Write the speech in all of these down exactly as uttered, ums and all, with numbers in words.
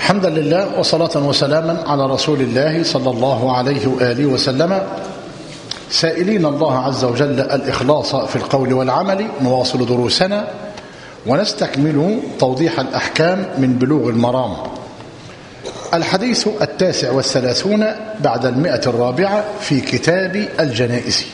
حمدا لله وصلاة وسلاما على رسول الله صلى الله عليه وآله وسلم، سائلين الله عز وجل الإخلاص في القول والعمل. نواصل دروسنا ونستكمل توضيح الأحكام من بلوغ المرام. الحديث التاسع والثلاثون بعد المئة الرابعة في كتاب الجنائز.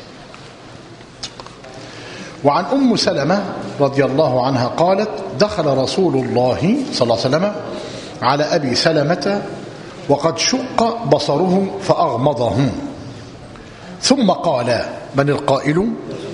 وعن أم سلمة رضي الله عنها قالت: دخل رسول الله صلى الله عليه وسلم على أبي سلمة وقد شق بصره فأغمضه، ثم قال: من القائل؟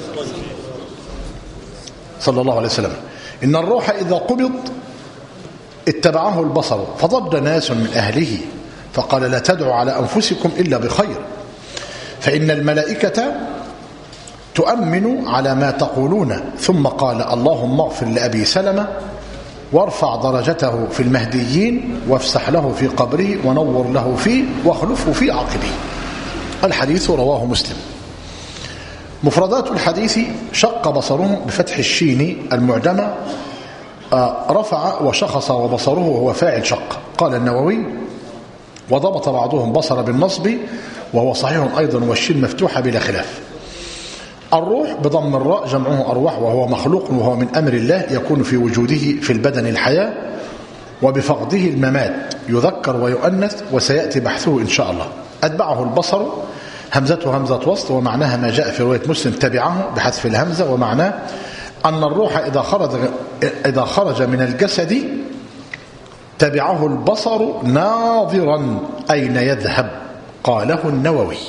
صلى الله عليه وسلم: إن الروح إذا قبض اتبعه البصر، فضج ناس من أهله فقال: لا تدعوا على أنفسكم إلا بخير، فإن الملائكة تؤمن على ما تقولون. ثم قال: اللهم اغفر لأبي سلمة وارفع درجته في المهديين وافسح له في قبره ونور له فيه واخلفه في عقبه. الحديث رواه مسلم. مفردات الحديث: شق بصره بفتح الشين المعجمة، رفع وشخص وبصره وهو فاعل شق. قال النووي: وضبط بعضهم بصر بالنصب وهو صحيح أيضا والشين مفتوحة بلا خلاف. الروح بضم الراء جمعه أرواح، وهو مخلوق وهو من أمر الله، يكون في وجوده في البدن الحياة وبفقده الممات، يذكر ويؤنث وسيأتي بحثه إن شاء الله. أتبعه البصر، همزته همزة وصل، ومعناها ما جاء في رواية مسلم تبعه بحذف الهمزة، ومعناه أن الروح إذا خرج, إذا خرج من الجسد تبعه البصر ناظرا أين يذهب. قاله النووي.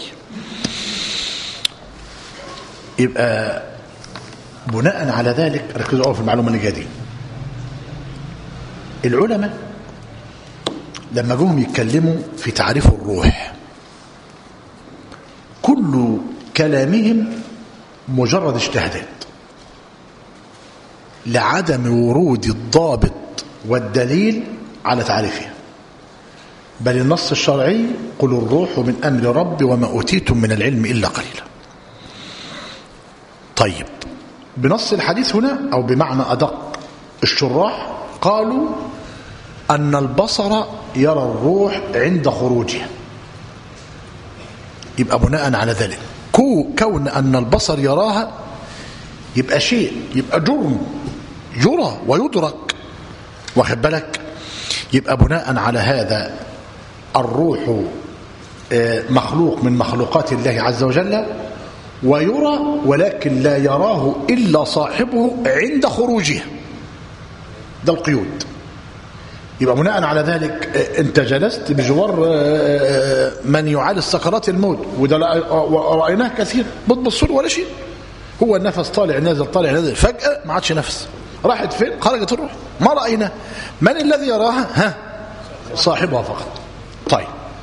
يبقى بناء على ذلك ركزوا أول في المعلومة اللي جايه دي. العلماء لما جم يتكلموا في تعريف الروح كل كلامهم مجرد اجتهادات لعدم ورود الضابط والدليل على تعريفها، بل النص الشرعي: قل الروح من أمر ربي وما أوتيتم من العلم إلا قليلا. طيب، بنص الحديث هنا أو بمعنى أدق الشراح قالوا أن البصر يرى الروح عند خروجها. يبقى بناء على ذلك كون أن البصر يراها يبقى شيء، يبقى جرم يرى ويدرك، واخد بالك؟ يبقى بناء على هذا الروح مخلوق من مخلوقات الله عز وجل ويرى، ولكن لا يراه إلا صاحبه عند خروجه. ده القيود. يبقى بناء على ذلك انت جلست بجوار من يعالج سكرات الموت، وده رأيناه كثير، بتبص له ولا شيء، هو النفس طالع نازل طالع نازل، فجأة ما عادش نفس، راحت فين؟ خرجت الروح، ما رأينا. من الذي يراها؟ ها، صاحبها فقط. طيب،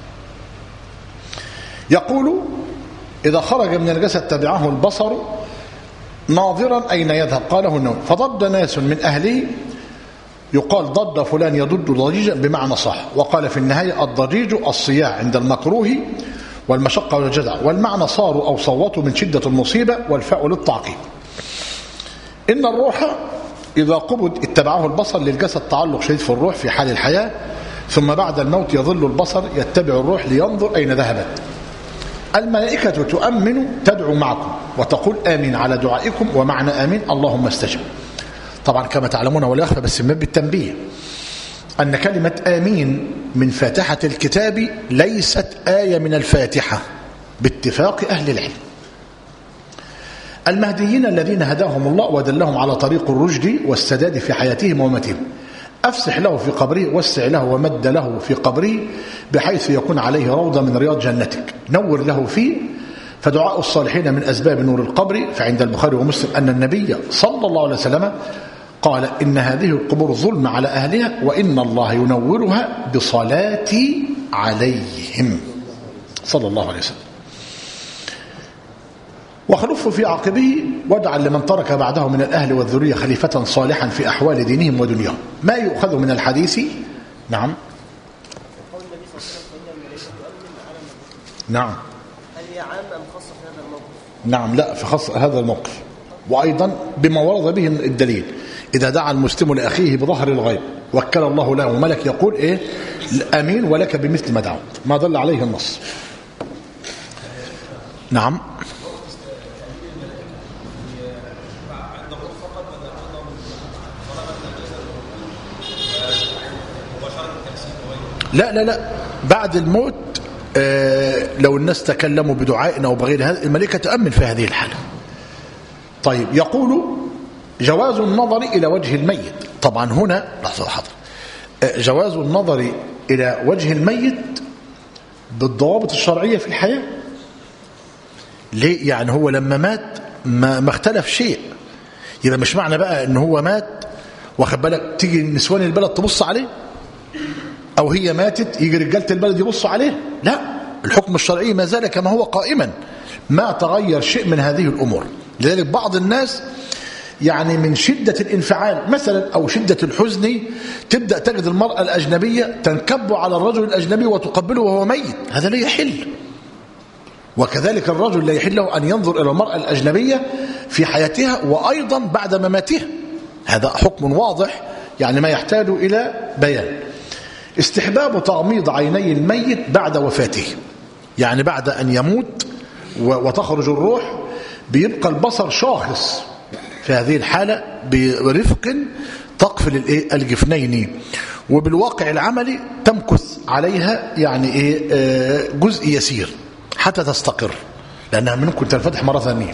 يقول: إذا خرج من الجسد تبعه البصر ناظرا أين يذهب. قاله النووي: فضد ناس من أهله، يقال ضد فلان يضد ضجيجا بمعنى صح. وقال في النهاية: الضجيج الصياح عند المكروه والمشقة والجزع، والمعنى صاروا أو صوتوا من شدة المصيبة، والفاء للتعقيب. إن الروح إذا قبض اتبعه البصر للجسد تعلق شديد في الروح في حال الحياة، ثم بعد الموت يظل البصر يتبع الروح لينظر أين ذهبت. الملائكة تؤمن، تدعو معكم وتقول آمين على دعائكم، ومعنى آمين اللهم استجب. طبعا كما تعلمون ولا يخفى، بس من باب التنبيه أن كلمة آمين من فاتحة الكتاب ليست آية من الفاتحة باتفاق أهل العلم. المهديين الذين هداهم الله ودلهم على طريق الرشد والسداد في حياتهم ومماتهم، أفسح له في قبره، وسع له ومد له في قبره بحيث يكون عليه روضة من رياض جنتك، نور له فيه. فدعاء الصالحين من أسباب نور القبر. فعند البخاري ومسلم أن النبي صلى الله عليه وسلم قال: إن هذه القبور ظلم على أهلها، وإن الله ينورها بصلاتي عليهم، صلى الله عليه وسلم. وخلفه في عقبه، واجعل لمن ترك بعده من الأهل والذرية خليفة صالحا في أحوال دينهم ودنياهم. ما يؤخذ من الحديث؟ نعم نعم هل هي عامة أم خاصة في هذا الموقف؟ نعم، لا، في خاص هذا الموقف، وأيضا بما ورد به الدليل. إذا دعا المسلم لأخيه بظهر الغيب وكل الله له وملك يقول إيه أمين ولك بمثل ما دعوت، ما دل عليه النص. نعم. لا لا لا بعد الموت آه لو الناس تكلموا بدعاء أو بغير هذا الملائكة تؤمن في هذه الحالة. طيب يقول جواز النظر إلى وجه الميت. طبعا هنا لحظة حضر آه جواز النظر إلى وجه الميت بالضوابط الشرعية في الحياة. ليه؟ يعني هو لما مات ما, ما اختلف شيء، يبقى مش معنى بقى ان هو مات واخد بالك تيجي نسوان البلد تبص عليه، او هي ماتت يجي رجالة البلد يبصوا عليه. لا، الحكم الشرعي ما زال كما هو قائما، ما تغير شيء من هذه الامور. لذلك بعض الناس يعني من شدة الانفعال مثلا او شدة الحزن تبدأ تجد المرأة الأجنبية تنكب على الرجل الأجنبي وتقبله وهو ميت، هذا لا يحل. وكذلك الرجل لا يحل له أن ينظر إلى المرأة الأجنبية في حياتها وأيضا بعد مماتها، هذا حكم واضح يعني ما يحتاج إلى بيان. استحباب تغميض عيني الميت بعد وفاته، يعني بعد أن يموت وتخرج الروح بيبقى البصر شاخص، في هذه الحالة برفق تقفل الجفنين، وبالواقع العملي تمكث عليها يعني إيه جزء يسير حتى تستقر، لأنها ممكن تنفتح مرة ثانية.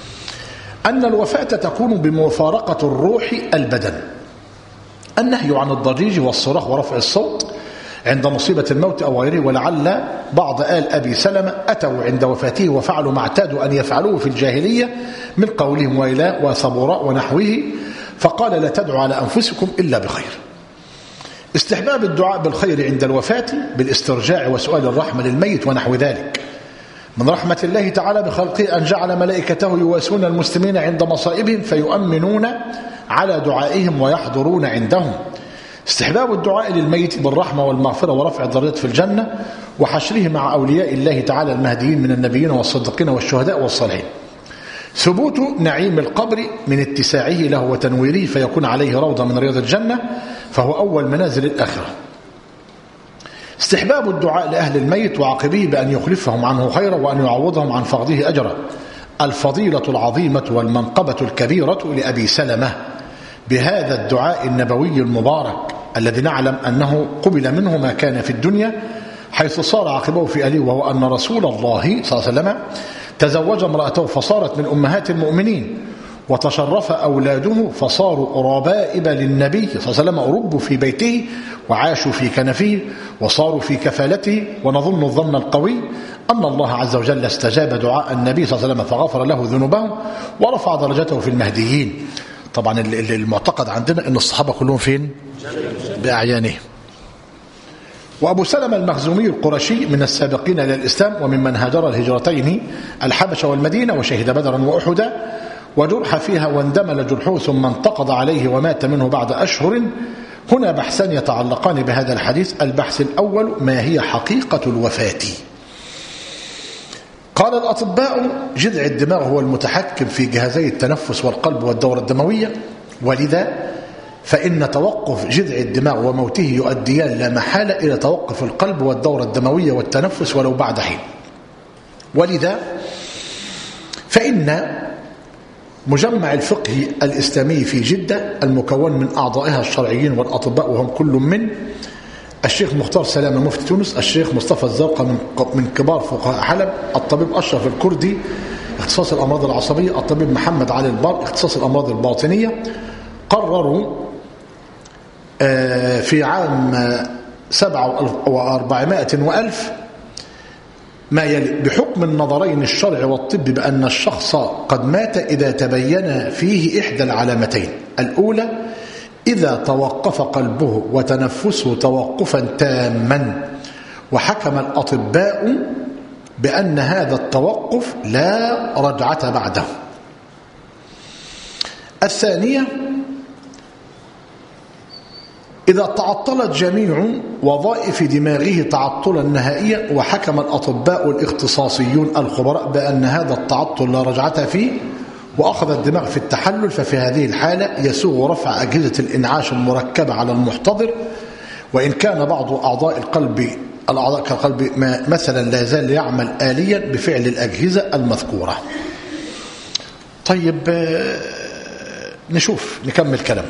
أن الوفاة تكون بمفارقة الروح البدن. النهي عن الضجيج والصراخ ورفع الصوت عند مصيبة الموت أو غيره. ولعل بعض آل أبي سلمة أتوا عند وفاته وفعلوا ما اعتادوا أن يفعلوه في الجاهلية من قولهم ويلاء وصبراء ونحوه، فقال لا تدعوا على أنفسكم إلا بخير. استحباب الدعاء بالخير عند الوفاة بالاسترجاع وسؤال الرحمة للميت ونحو ذلك. من رحمة الله تعالى بخلقه أن جعل ملائكته يواسون المسلمين عند مصائبهم فيؤمنون على دعائهم ويحضرون عندهم. استحباب الدعاء للميت بالرحمة والمغفرة ورفع الدرجات في الجنة وحشره مع أولياء الله تعالى المهديين من النبيين والصديقين والشهداء والصالحين. ثبوت نعيم القبر من اتساعه له وتنويره فيكون عليه روضة من رياض الجنة، فهو أول منازل الآخرة. استحباب الدعاء لأهل الميت وعقبه بأن يخلفهم عنه خيرا وأن يعوضهم عن فقده أجرا. الفضيلة العظيمة والمنقبة الكبيرة لأبي سلمة بهذا الدعاء النبوي المبارك الذي نعلم أنه قبل منه ما كان في الدنيا، حيث صار عقبه في أهله، وهو أن رسول الله صلى الله عليه وسلم تزوج امرأته فصارت من أمهات المؤمنين، وتشرف أولاده فصاروا ربائب للنبي صلى الله عليه وسلم، ربوا في بيته وعاشوا في كنفه وصاروا في كفالته. ونظن الظن القوي أن الله عز وجل استجاب دعاء النبي صلى الله عليه وسلم فغفر له ذنوبه ورفع درجته في المهديين. طبعا المعتقد عندنا أن الصحابة كلهم فين؟ بأعيانهم. وأبو سلمة المخزومي القرشي من السابقين إلى الإسلام وممن هاجر الهجرتين الحبشة والمدينة وشهد بدرا وأحدا وجرح فيها واندمل جرحه ثم انتقض عليه ومات منه بعد أشهر. هنا بحثان يتعلقان بهذا الحديث. البحث الأول: ما هي حقيقة الوفاة؟ قال الأطباء: جذع الدماغ هو المتحكم في جهازي التنفس والقلب والدورة الدموية، ولذا فإن توقف جذع الدماغ وموته يؤديان لا محالة إلى توقف القلب والدورة الدموية والتنفس ولو بعد حين. ولذا فإن مجمع الفقه الإسلامي في جدة المكون من أعضائها الشرعيين والأطباء وهم كل من الشيخ مختار سلامة مفتي تونس، الشيخ مصطفى الزرقاء من كبار فقهاء حلب، الطبيب أشرف الكردي اختصاص الأمراض العصبية، الطبيب محمد علي البار اختصاص الأمراض الباطنية، قرروا في عام سبعة وأربعمائة وألف ما يلي: بحكم النظرين الشرع والطب بأن الشخص قد مات إذا تبين فيه إحدى العلامتين. الأولى: إذا توقف قلبه وتنفسه توقفا تاما، وحكم الأطباء بأن هذا التوقف لا رجعة بعده. الثانية: إذا تعطلت جميع وظائف دماغه تعطلا نهائيا، وحكم الأطباء الاختصاصيون الخبراء بأن هذا التعطل لا رجعة فيه، وأخذ الدماغ في التحلل، ففي هذه الحالة يسوغ رفع أجهزة الإنعاش المركبة على المحتضر، وإن كان بعض أعضاء القلب الأعضاء كالقلب مثلا لا زال يعمل آليا بفعل الأجهزة المذكورة. طيب نشوف نكمل كلام.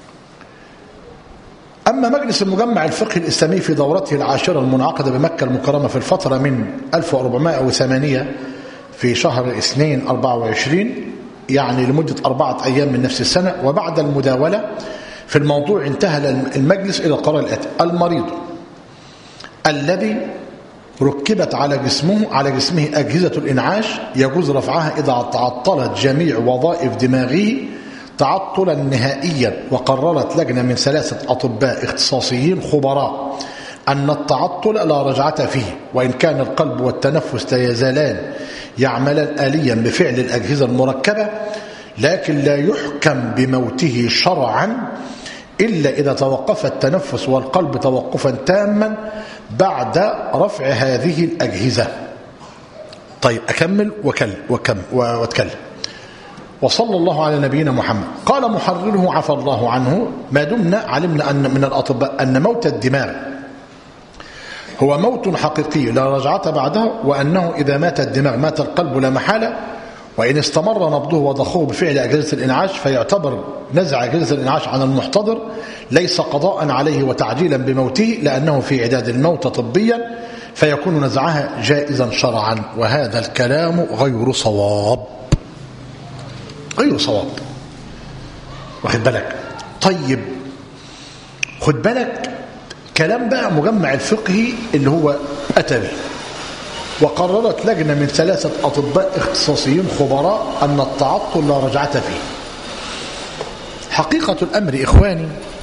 أما مجلس المجمع الفقهي الإسلامي في دورته العاشرة المنعقدة بمكة المكرمة في الفترة من ألف وأربعمائة وثمانية في شهر اثنين أربعة وعشرين، يعني لمدة أربعة أيام من نفس السنة، وبعد المداولة في الموضوع انتهى المجلس إلى القرار الآتي: المريض الذي ركبت على جسمه على جسمه أجهزة الإنعاش يجوز رفعها إذا تعطلت جميع وظائف دماغه تعطلا نهائيا، وقررت لجنة من ثلاثة أطباء اختصاصيين خبراء أن التعطل لا رجعة فيه، وإن كان القلب والتنفس لا يزالان يعملان آليا بفعل الأجهزة المركبة، لكن لا يحكم بموته شرعا إلا إذا توقف التنفس والقلب توقفا تاما بعد رفع هذه الأجهزة. طيب أكمل وكل وكم واتكلم. وصلى الله على نبينا محمد. قال محرره عفى الله عنه: ما دمنا علمنا أن من الأطباء أن موت الدماغ هو موت حقيقي لا رجعة بعده، وأنه إذا مات الدماغ مات القلب لا محالة، وإن استمر نبضه وضخه بفعل أجهزة الإنعاش فيعتبر نزع أجهزة الإنعاش عن المحتضر ليس قضاء عليه وتعجيلا بموته، لأنه في إعداد الموت طبيا، فيكون نزعها جائزا شرعا. وهذا الكلام غير صواب، غير صواب. واخد بالك؟ طيب خد بالك كلام بقى مجمع الفقهي اللي هو أتى به: وقررت لجنة من ثلاثة أطباء اختصاصيين خبراء أن التعطل لا رجعة فيه. حقيقة الأمر إخواني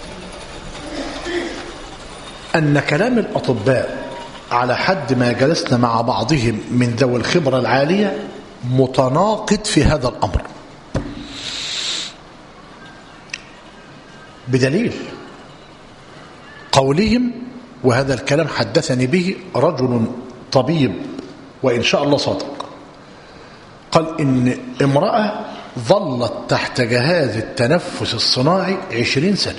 أن كلام الأطباء على حد ما جلسنا مع بعضهم من ذوي الخبرة العالية متناقض في هذا الأمر، بدليل قولهم، وهذا الكلام حدثني به رجل طبيب وإن شاء الله صادق، قال إن امرأة ظلت تحت جهاز التنفس الصناعي عشرين سنة.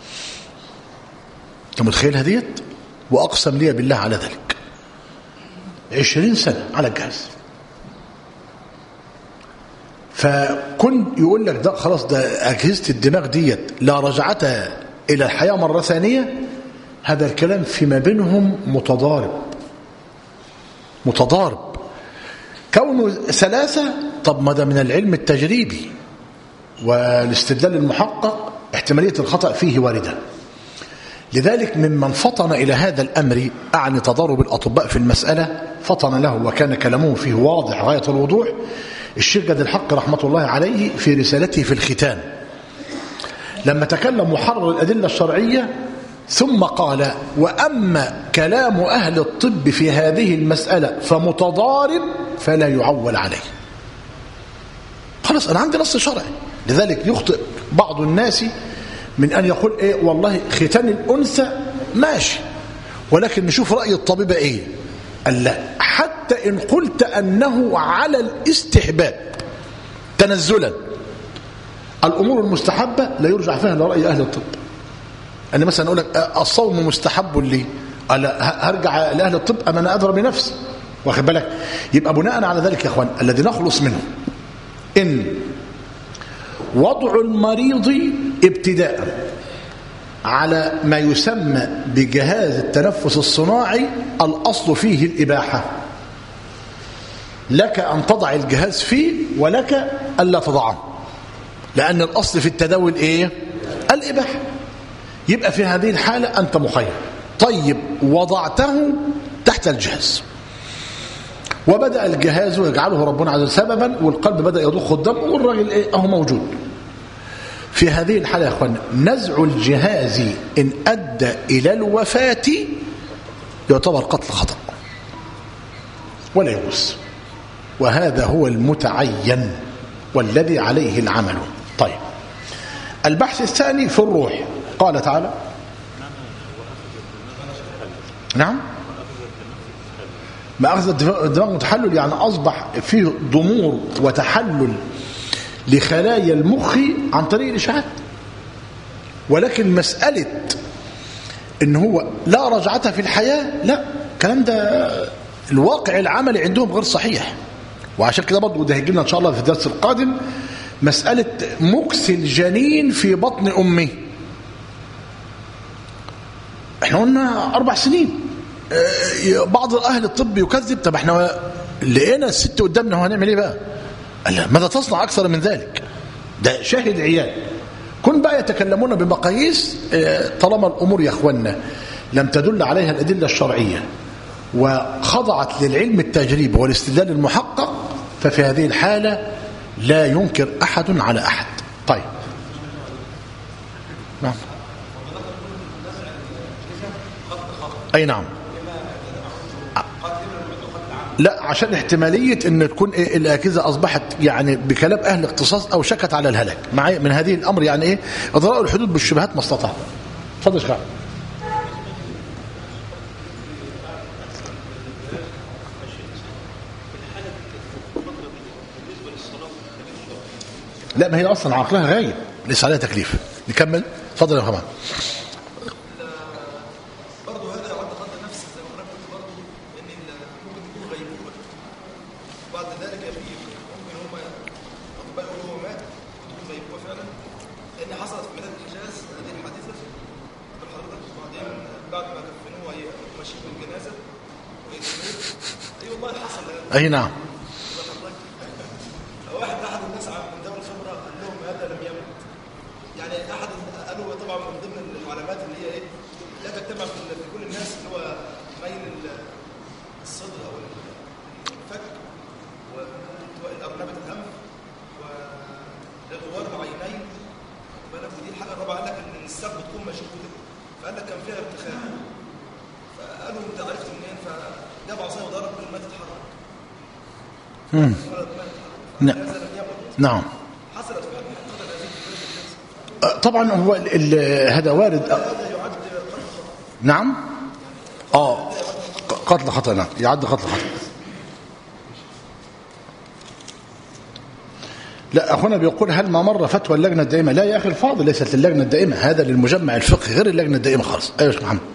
أنت متخيل هديت؟ وأقسم لي بالله على ذلك، عشرين سنة على الجهاز. فكن يقول لك ده خلاص ده أجهزة الدماغ ديت لا رجعتها إلى الحياة مرة ثانية. هذا الكلام فيما بينهم متضارب متضارب كونه ثلاثة. طب ما ده من العلم التجريبي والاستدلال المحقق احتمالية الخطأ فيه واردة. لذلك ممن فطن إلى هذا الأمر، أعني تضارب الأطباء في المسألة، فطن له وكان كلامه فيه واضح غاية الوضوح الشيخ جاد الحق رحمة الله عليه في رسالته في الختان، لما تكلم محرر الأدلة الشرعية ثم قال: وأما كلام أهل الطب في هذه المسألة فمتضارب فلا يعول عليه. خلاص أنا عندي نص شرعي. لذلك يخطئ بعض الناس من أن يقول إيه والله ختان الأنثى ماشي، ولكن نشوف رأي الطبيب إيه. قال لا، حتى إن قلت أنه على الاستحباب تنزلا، الأمور المستحبة لا يرجع فيها لرأي أهل الطب. أنا مثلا أقول لك الصوم مستحب لي، هرجع لأهل الطب أم أنا أدرى بنفسي؟ واخد بالك؟ يبقى بناء على ذلك يا أخوان الذي نخلص منه إن وضع المريض ابتداء على ما يسمى بجهاز التنفس الصناعي الأصل فيه الإباحة، لك أن تضع الجهاز فيه ولك ألا تضعه، لأن الأصل في التداول إيه؟ الإباحة. يبقى في هذه الحالة أنت مخير. طيب وضعته تحت الجهاز وبدأ الجهاز يجعله ربنا عز وجل سببا، والقلب بدأ يضخ الدم والراجل إيه؟ أهو موجود. في هذه الحالة يا أخوان نزع الجهاز إن أدى إلى الوفاة يعتبر قتل خطأ ولا يجوز، وهذا هو المتعين والذي عليه العمل. طيب البحث الثاني في الروح، قال تعالى: نعم ما أخذ الدماغ متحلل، يعني أصبح فيه ضمور وتحلل لخلايا المخ عن طريق الإشعاعات. ولكن مسألة إن هو لا رجعة في الحياة، لا، الكلام ده الواقع العملي عندهم غير صحيح. وعشان كده برضه ده هيجي لنا إن شاء الله في الدرس القادم مسألة مكث الجنين في بطن أمه. احنا قلنا أربع سنين، بعض أهل الطب يكذب. طب احنا لقينا الست قدامنا وهنعمل ايه بقى؟ قال لا، ماذا تصنع أكثر من ذلك؟ ده شاهد عيان. كن بقى يتكلمون بمقاييس طالما الأمور يا أخوانا لم تدل عليها الأدلة الشرعية وخضعت للعلم التجريبي والاستدلال المحقق، ففي هذه الحالة لا ينكر أحد على أحد. طيب نعم، أي نعم، لا، عشان احتمالية ان تكون إيه الأجهزة أصبحت يعني بكلام أهل الاختصاص أو شكت على الهلاك معي من هذه الأمر. يعني إيه إضراء الحدود بالشبهات ما استطاع. تفضل شكرا. لا، ما هي أصلا عقلها غايب ليس عليها تكليف. نكمل. تفضل يا خمان. أي نعم. واحد أحد الناس من ذوي الخبرة قال لهم هذا لم يمت. يعني أحد قالوا طبعا من ضمن العلامات اللي هي إيه لا تجتمع في كل الناس اللي هو ميل الصدر أو الفك والأرنبة الأنف وغوار العينين. ودي الحاجة الرابعة قال لك إن الساق بتكون مشدودة، فقال لك كان فيها ارتخاء. فقالوا أنت عرفت منين؟ فجاب عصاية وضرب بالماء تتحرك. مم. نعم. طبعا هو هذا وارد. نعم. اه قتل خطأ. نعم، يعد قتل خطأ. لا، اخونا بيقول هل ما مر فتوى اللجنه الدائمه؟ لا يا اخي الفاضل، ليست اللجنه الدائمه، هذا للمجمع الفقهي غير اللجنه الدائمه خالص. ايوه يا شيخ محمد.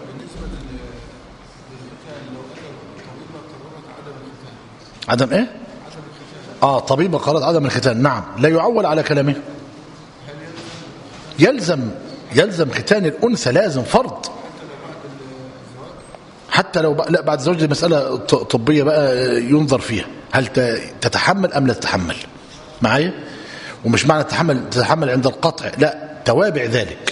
عدم ايه؟ اه طبيبه قررت عدم الختان. نعم، لا يعول على كلامه. يلزم يلزم ختان الانثى، لازم فرض. حتى لو بقى لا بعد الزواج، دي مساله طبيه بقى ينظر فيها، هل تتحمل ام لا تتحمل معايا؟ ومش معنى تتحمل تتحمل عند القطع، لا، توابع ذلك.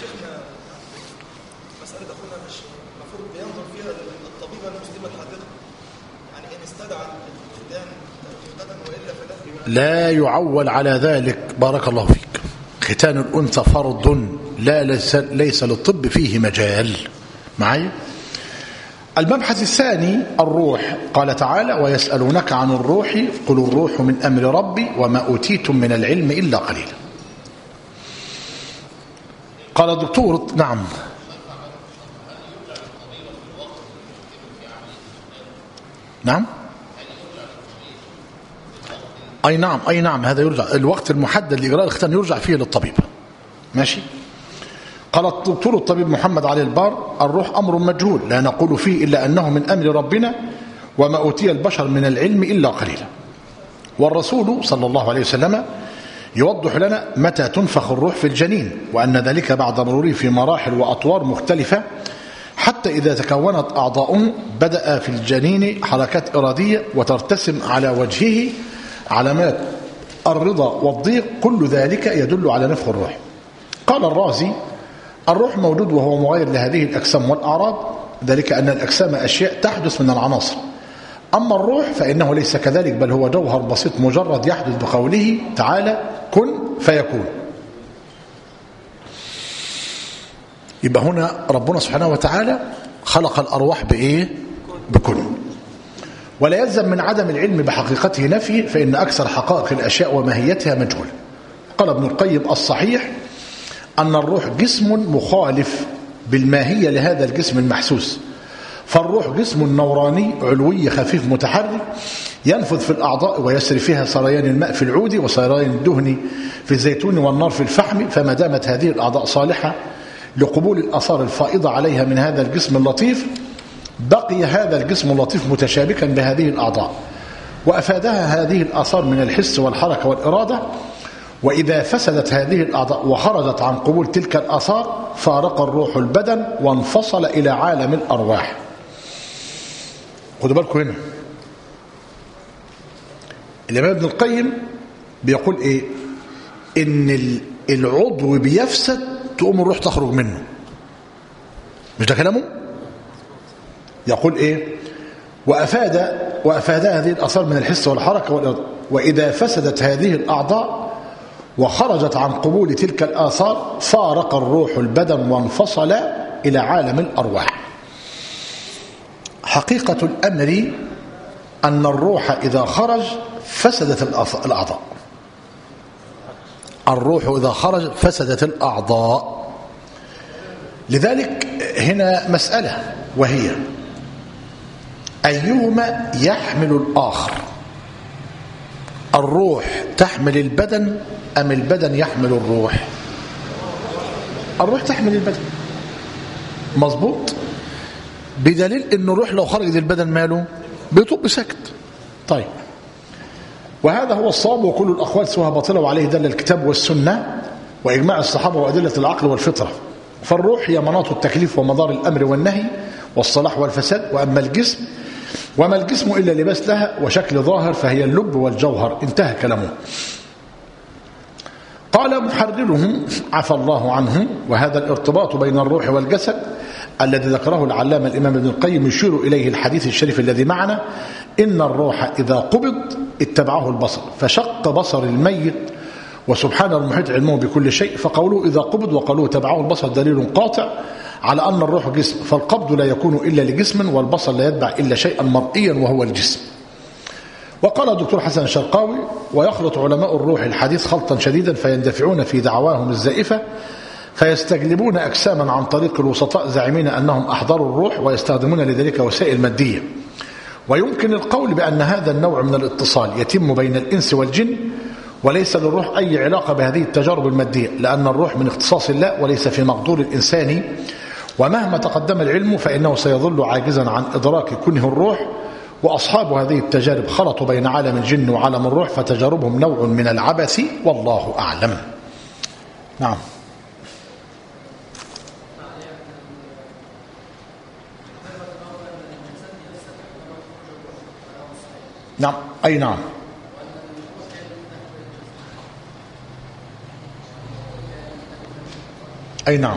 مساله اخونا مش المفروض بينظر فيها الطبيبه المسلمه الحقيقه، يعني ان استدعى الختان ختانا والا فلا. لا يعول على ذلك. بارك الله فيك. ختان الأنثى فرض، لا ليس, ليس للطب فيه مجال معي. المبحث الثاني الروح. قال تعالى ويسألونك عن الروح قل الروح من أمر ربي وما أوتيتم من العلم إلا قليلا. قال الدكتور نعم. نعم أي نعم أي نعم هذا يرجع الوقت المحدد لإجراء الختان يرجع فيه للطبيب. ماشي. قال الدكتور الطبيب محمد علي البار الروح أمر مجهول لا نقول فيه إلا أنه من أمر ربنا وما أوتي البشر من العلم إلا قليلا. والرسول صلى الله عليه وسلم يوضح لنا متى تنفخ الروح في الجنين، وأن ذلك بعد مروره في مراحل وأطوار مختلفة، حتى إذا تكونت أعضاؤه بدأ في الجنين حركات إرادية وترتسم على وجهه علامات الرضا والضيق، كل ذلك يدل على نفخ الروح. قال الرازي الروح موجود وهو مغاير لهذه الأجسام والأعراض، ذلك أن الأجسام أشياء تحدث من العناصر، أما الروح فإنه ليس كذلك، بل هو جوهر بسيط مجرد يحدث بقوله تعالى كن فيكون. يبقى هنا ربنا سبحانه وتعالى خلق الأرواح بإيه؟ بكن. ولا يلزم من عدم العلم بحقيقته نفي، فإن أكثر حقائق الأشياء وماهيتها مجهولة. قال ابن القيم الصحيح أن الروح جسم مخالف بالماهية لهذا الجسم المحسوس، فالروح جسم نوراني علوي خفيف متحرك ينفذ في الأعضاء ويسري فيها سريان الماء في العود وسريان الدهن في الزيتون والنار في الفحم، فما دامت هذه الأعضاء صالحة لقبول الآثار الفائضة عليها من هذا الجسم اللطيف بقي هذا الجسم اللطيف متشابكا بهذه الأعضاء، وأفادها هذه الآثار من الحس والحركة والإرادة. وإذا فسدت هذه الأعضاء وخرجت عن قبول تلك الآثار فارق الروح البدن وانفصل إلى عالم الأرواح. خدوا بالكم هنا الإمام ابن القيم بيقول إيه؟ إن العضو بيفسد تقوم الروح تخرج منه، مش ده كلامه؟ يقول إيه؟ وأفاد وأفاد هذه الآثار من الحس والحركة والإرادة. وإذا فسدت هذه الأعضاء وخرجت عن قبول تلك الآثار فارق الروح البدن وانفصل إلى عالم الأرواح. حقيقة الأمر أن الروح إذا خرج فسدت الأعضاء. الروح إذا خرج فسدت الأعضاء. لذلك هنا مسألة، وهي أيهما يحمل الآخر؟ الروح تحمل البدن أم البدن يحمل الروح؟ الروح تحمل البدن، مظبوط، بدليل أن الروح لو خرجت البدن ماله بيطب سكت. طيب، وهذا هو الصواب، وكل الأقوال سواها باطلة، وعليه دل الكتاب والسنة وإجماع الصحابة وأدلة العقل والفطرة. فالروح هي مناط التكليف ومدار الأمر والنهي والصلاح والفساد. وأما الجسم وما الجسم إلا لباس لها وشكل ظاهر، فهي اللب والجوهر. انتهى كلامه. قال محررهم عفى الله عنهم: وهذا الارتباط بين الروح والجسد الذي ذكره العلامة الإمام ابن القيم يشير إليه الحديث الشريف الذي معنا: إن الروح إذا قبض اتبعه البصر، فشق بصر الميت، وسبحان المحيط علمه بكل شيء. فقوله إذا قبض وقالوه تبعه البصر دليل قاطع على أن الروح جسم، فالقبض لا يكون إلا لجسم، والبصر لا يتبع إلا شيئا مرئيا وهو الجسم. وقال الدكتور حسن الشرقاوي: ويخلط علماء الروح الحديث خلطا شديدا، فيندفعون في دعواهم الزائفة، فيستجلبون أجساما عن طريق الوسطاء زاعمين أنهم أحضروا الروح، ويستخدمون لذلك وسائل مادية. ويمكن القول بأن هذا النوع من الاتصال يتم بين الإنس والجن، وليس للروح أي علاقة بهذه التجارب المادية، لأن الروح من اختصاص الله وليس في مقدور الإنسان، ومهما تقدم العلم فإنه سيظل عاجزا عن إدراك كنه الروح. وأصحاب هذه التجارب خلطوا بين عالم الجن وعالم الروح، فتجاربهم نوع من العبث، والله أعلم. نعم. نعم أي نعم أي نعم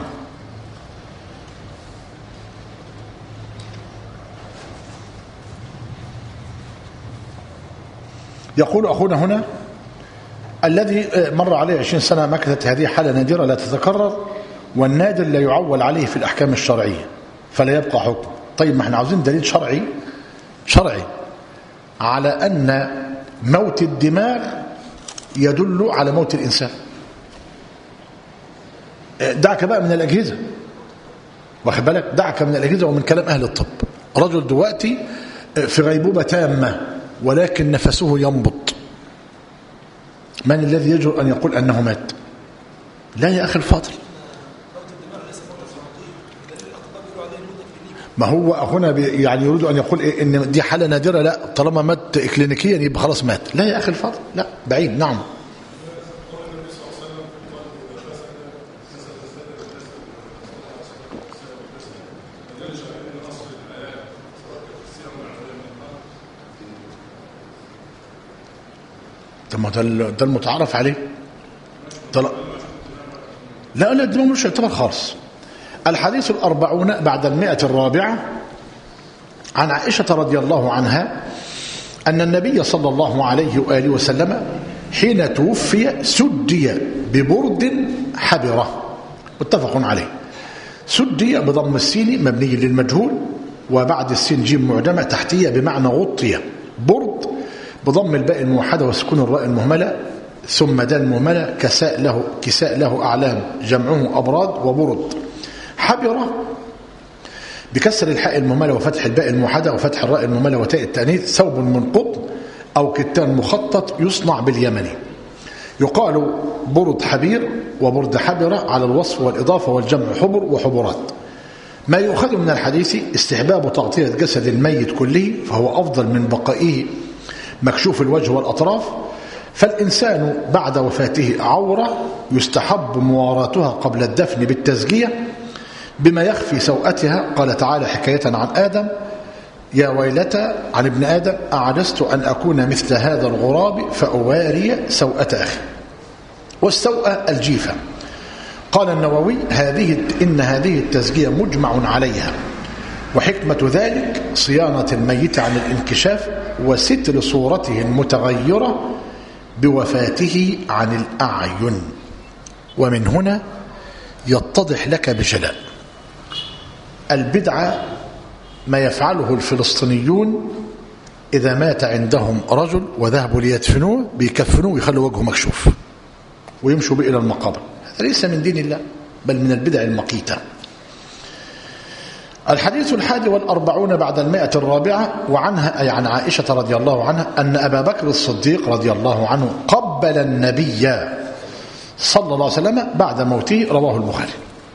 يقول أخونا هنا: الذي مر عليه عشرين سنة مكثت هذه حالة نادرة لا تتكرر، والنادر لا يعول عليه في الأحكام الشرعية فلا يبقى حكم. طيب، ما احنا عاوزين دليل شرعي شرعي على أن موت الدماغ يدل على موت الإنسان. دعك بقى من الأجهزة، واخد بالك، دعك من الأجهزة ومن كلام أهل الطب. رجل دلوقتي في غيبوبة تامة ولكن نفسه ينبض، من الذي يجرؤ أن يقول أنه مات؟ لا يا أخي الفاضل، ما هو أخونا يعني يريد أن يقول إيه؟ إن دي حالة نادرة. لا، طالما مات كلينيكيا يبقى خلاص مات. لا يا أخي الفاضل، لا، بعيد. نعم. طب ما ده ده المتعارف عليه. طلع. لا لا ده مش يعتبر خالص. الحديث الأربعون بعد المئة الرابعة عن عائشة رضي الله عنها أن النبي صلى الله عليه وآله وسلم حين توفي سدي ببرد حبرة، متفق عليه. سدي بضم السين مبني للمجهول، وبعد السين جيم معجمة تحتية بمعنى غطية. برد بضم الباء الموحدة وسكون الراء المهملة ثم دال المهملة، كساء له كساء له أعلام جمعه أبراد وبرد. حبرة بكسر الحاء المهملة وفتح الباء الموحدة وفتح الراء المهملة وتاء التأنيث، ثوب من قطن أو كتان مخطط يصنع باليمن. يقال برد حبير وبرد حبرة على الوصف والإضافة والجمع حبر وحبرات. ما يؤخذ من الحديث استحباب تغطية جسد الميت كله، فهو أفضل من بقائه مكشوف الوجه والأطراف. فالإنسان بعد وفاته عورة يستحب مواراتها قبل الدفن بالتزكية بما يخفي سوءتها. قال تعالى حكاية عن آدم: يا ويلتى عن ابن آدم أعجزت أن أكون مثل هذا الغراب فأواري سوءة أخي. والسوءة الجيفة. قال النووي: هذه إن هذه التزكية مجمع عليها، وحكمة ذلك صيانة الميت عن الانكشاف وستر صورته المتغيرة بوفاته عن الأعين. ومن هنا يتضح لك بجلاء البدعة ما يفعله الفلسطينيون إذا مات عندهم رجل وذهبوا ليدفنوه بيكفنوه ويخلوا وجهه مكشوف ويمشوا به إلى المقابر. هذا ليس من دين الله بل من البدع المقيتة. الحديث الحادي والأربعون بعد المائة الرابعة وعنها أي عن عائشة رضي الله عنها أن أبا بكر الصديق رضي الله عنه قبل النبي صلى الله عليه وسلم بعد موته. رواه البخاري.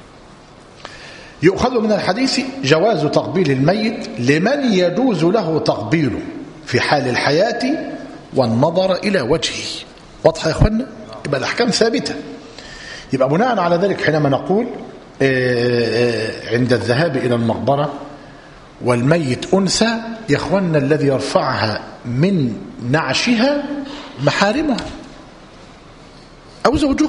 يؤخذ من الحديث جواز تقبيل الميت لمن يجوز له تقبيله في حال الحياة والنظر إلى وجهه. واضح يا أخوانا؟ يبقى الأحكام ثابتة. يبقى بناء على ذلك حينما نقول عند الذهاب إلى المقبرة والميت أنثى يا أخوانا الذي يرفعها من نعشها محارمها أو زوجها.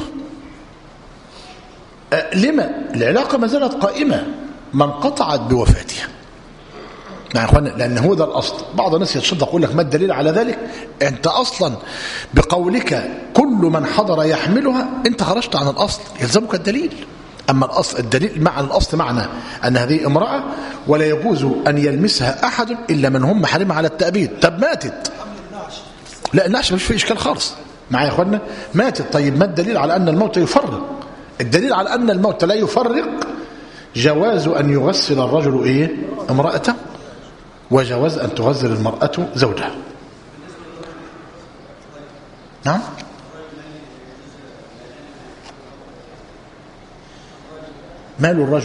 لما؟ العلاقة ما زالت قائمة ما انقطعت بوفاتها. يعني اخوانا لان هو ده الاصل. بعض الناس يتصدق يقول لك ما الدليل على ذلك؟ انت اصلا بقولك كل من حضر يحملها انت خرجت عن الاصل، يلزمك الدليل. اما الاصل الدليل معنى الاصل معنى ان هذه امراه ولا يجوز ان يلمسها احد الا من هم محارمها على التأبيد. طب ماتت، لا النعش مش فيه اشكال خالص معايا يا اخوانا. ماتت، طيب ما الدليل على ان الموت يفرق؟ الدليل على ان الموت لا يفرق جواز ان يغسل الرجل ايه امراته، وجواز أن تغسل المرأة زوجها. نعم. مال الرجل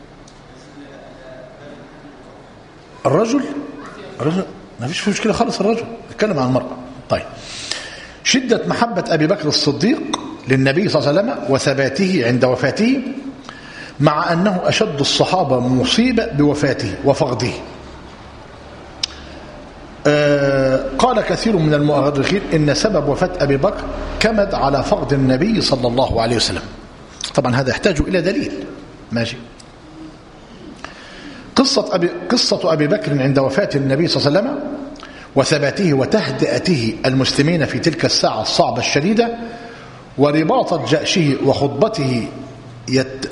الرجل الرجل ما فيش فيه مشكلة خالص. الرجل نتكلم عن المرأة. طيب شدة محبة أبي بكر الصديق للنبي صلى الله عليه وسلم وثباته عند وفاته مع أنه أشد الصحابة مصيبة بوفاته وفقده. آه قال كثير من المؤرخين إن سبب وفاة أبي بكر كمد على فقد النبي صلى الله عليه وسلم. طبعا هذا يحتاج إلى دليل. ماشي. قصة أبي, قصة أبي بكر عند وفاة النبي صلى الله عليه وسلم وثباته وتهدئته المسلمين في تلك الساعة الصعبة الشديدة ورباطة جأشه وخطبته يت...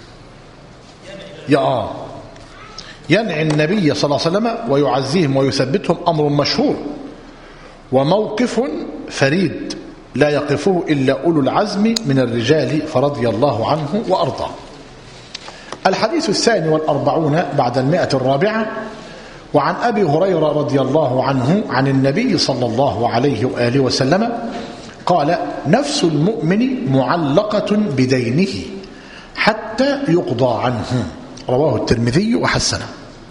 يا آه ينعي النبي صلى الله عليه وسلم ويعزيهم ويثبتهم أمر مشهور وموقف فريد لا يقفه إلا أولو العزم من الرجال فرضي الله عنه وأرضاه. الحديث الثاني والأربعون بعد المائة الرابعة وعن أبي هريرة رضي الله عنه عن النبي صلى الله عليه وآله وسلم قال نفس المؤمن معلقة بدينه حتى يقضى عنه. رواه الترمذي وحسنه.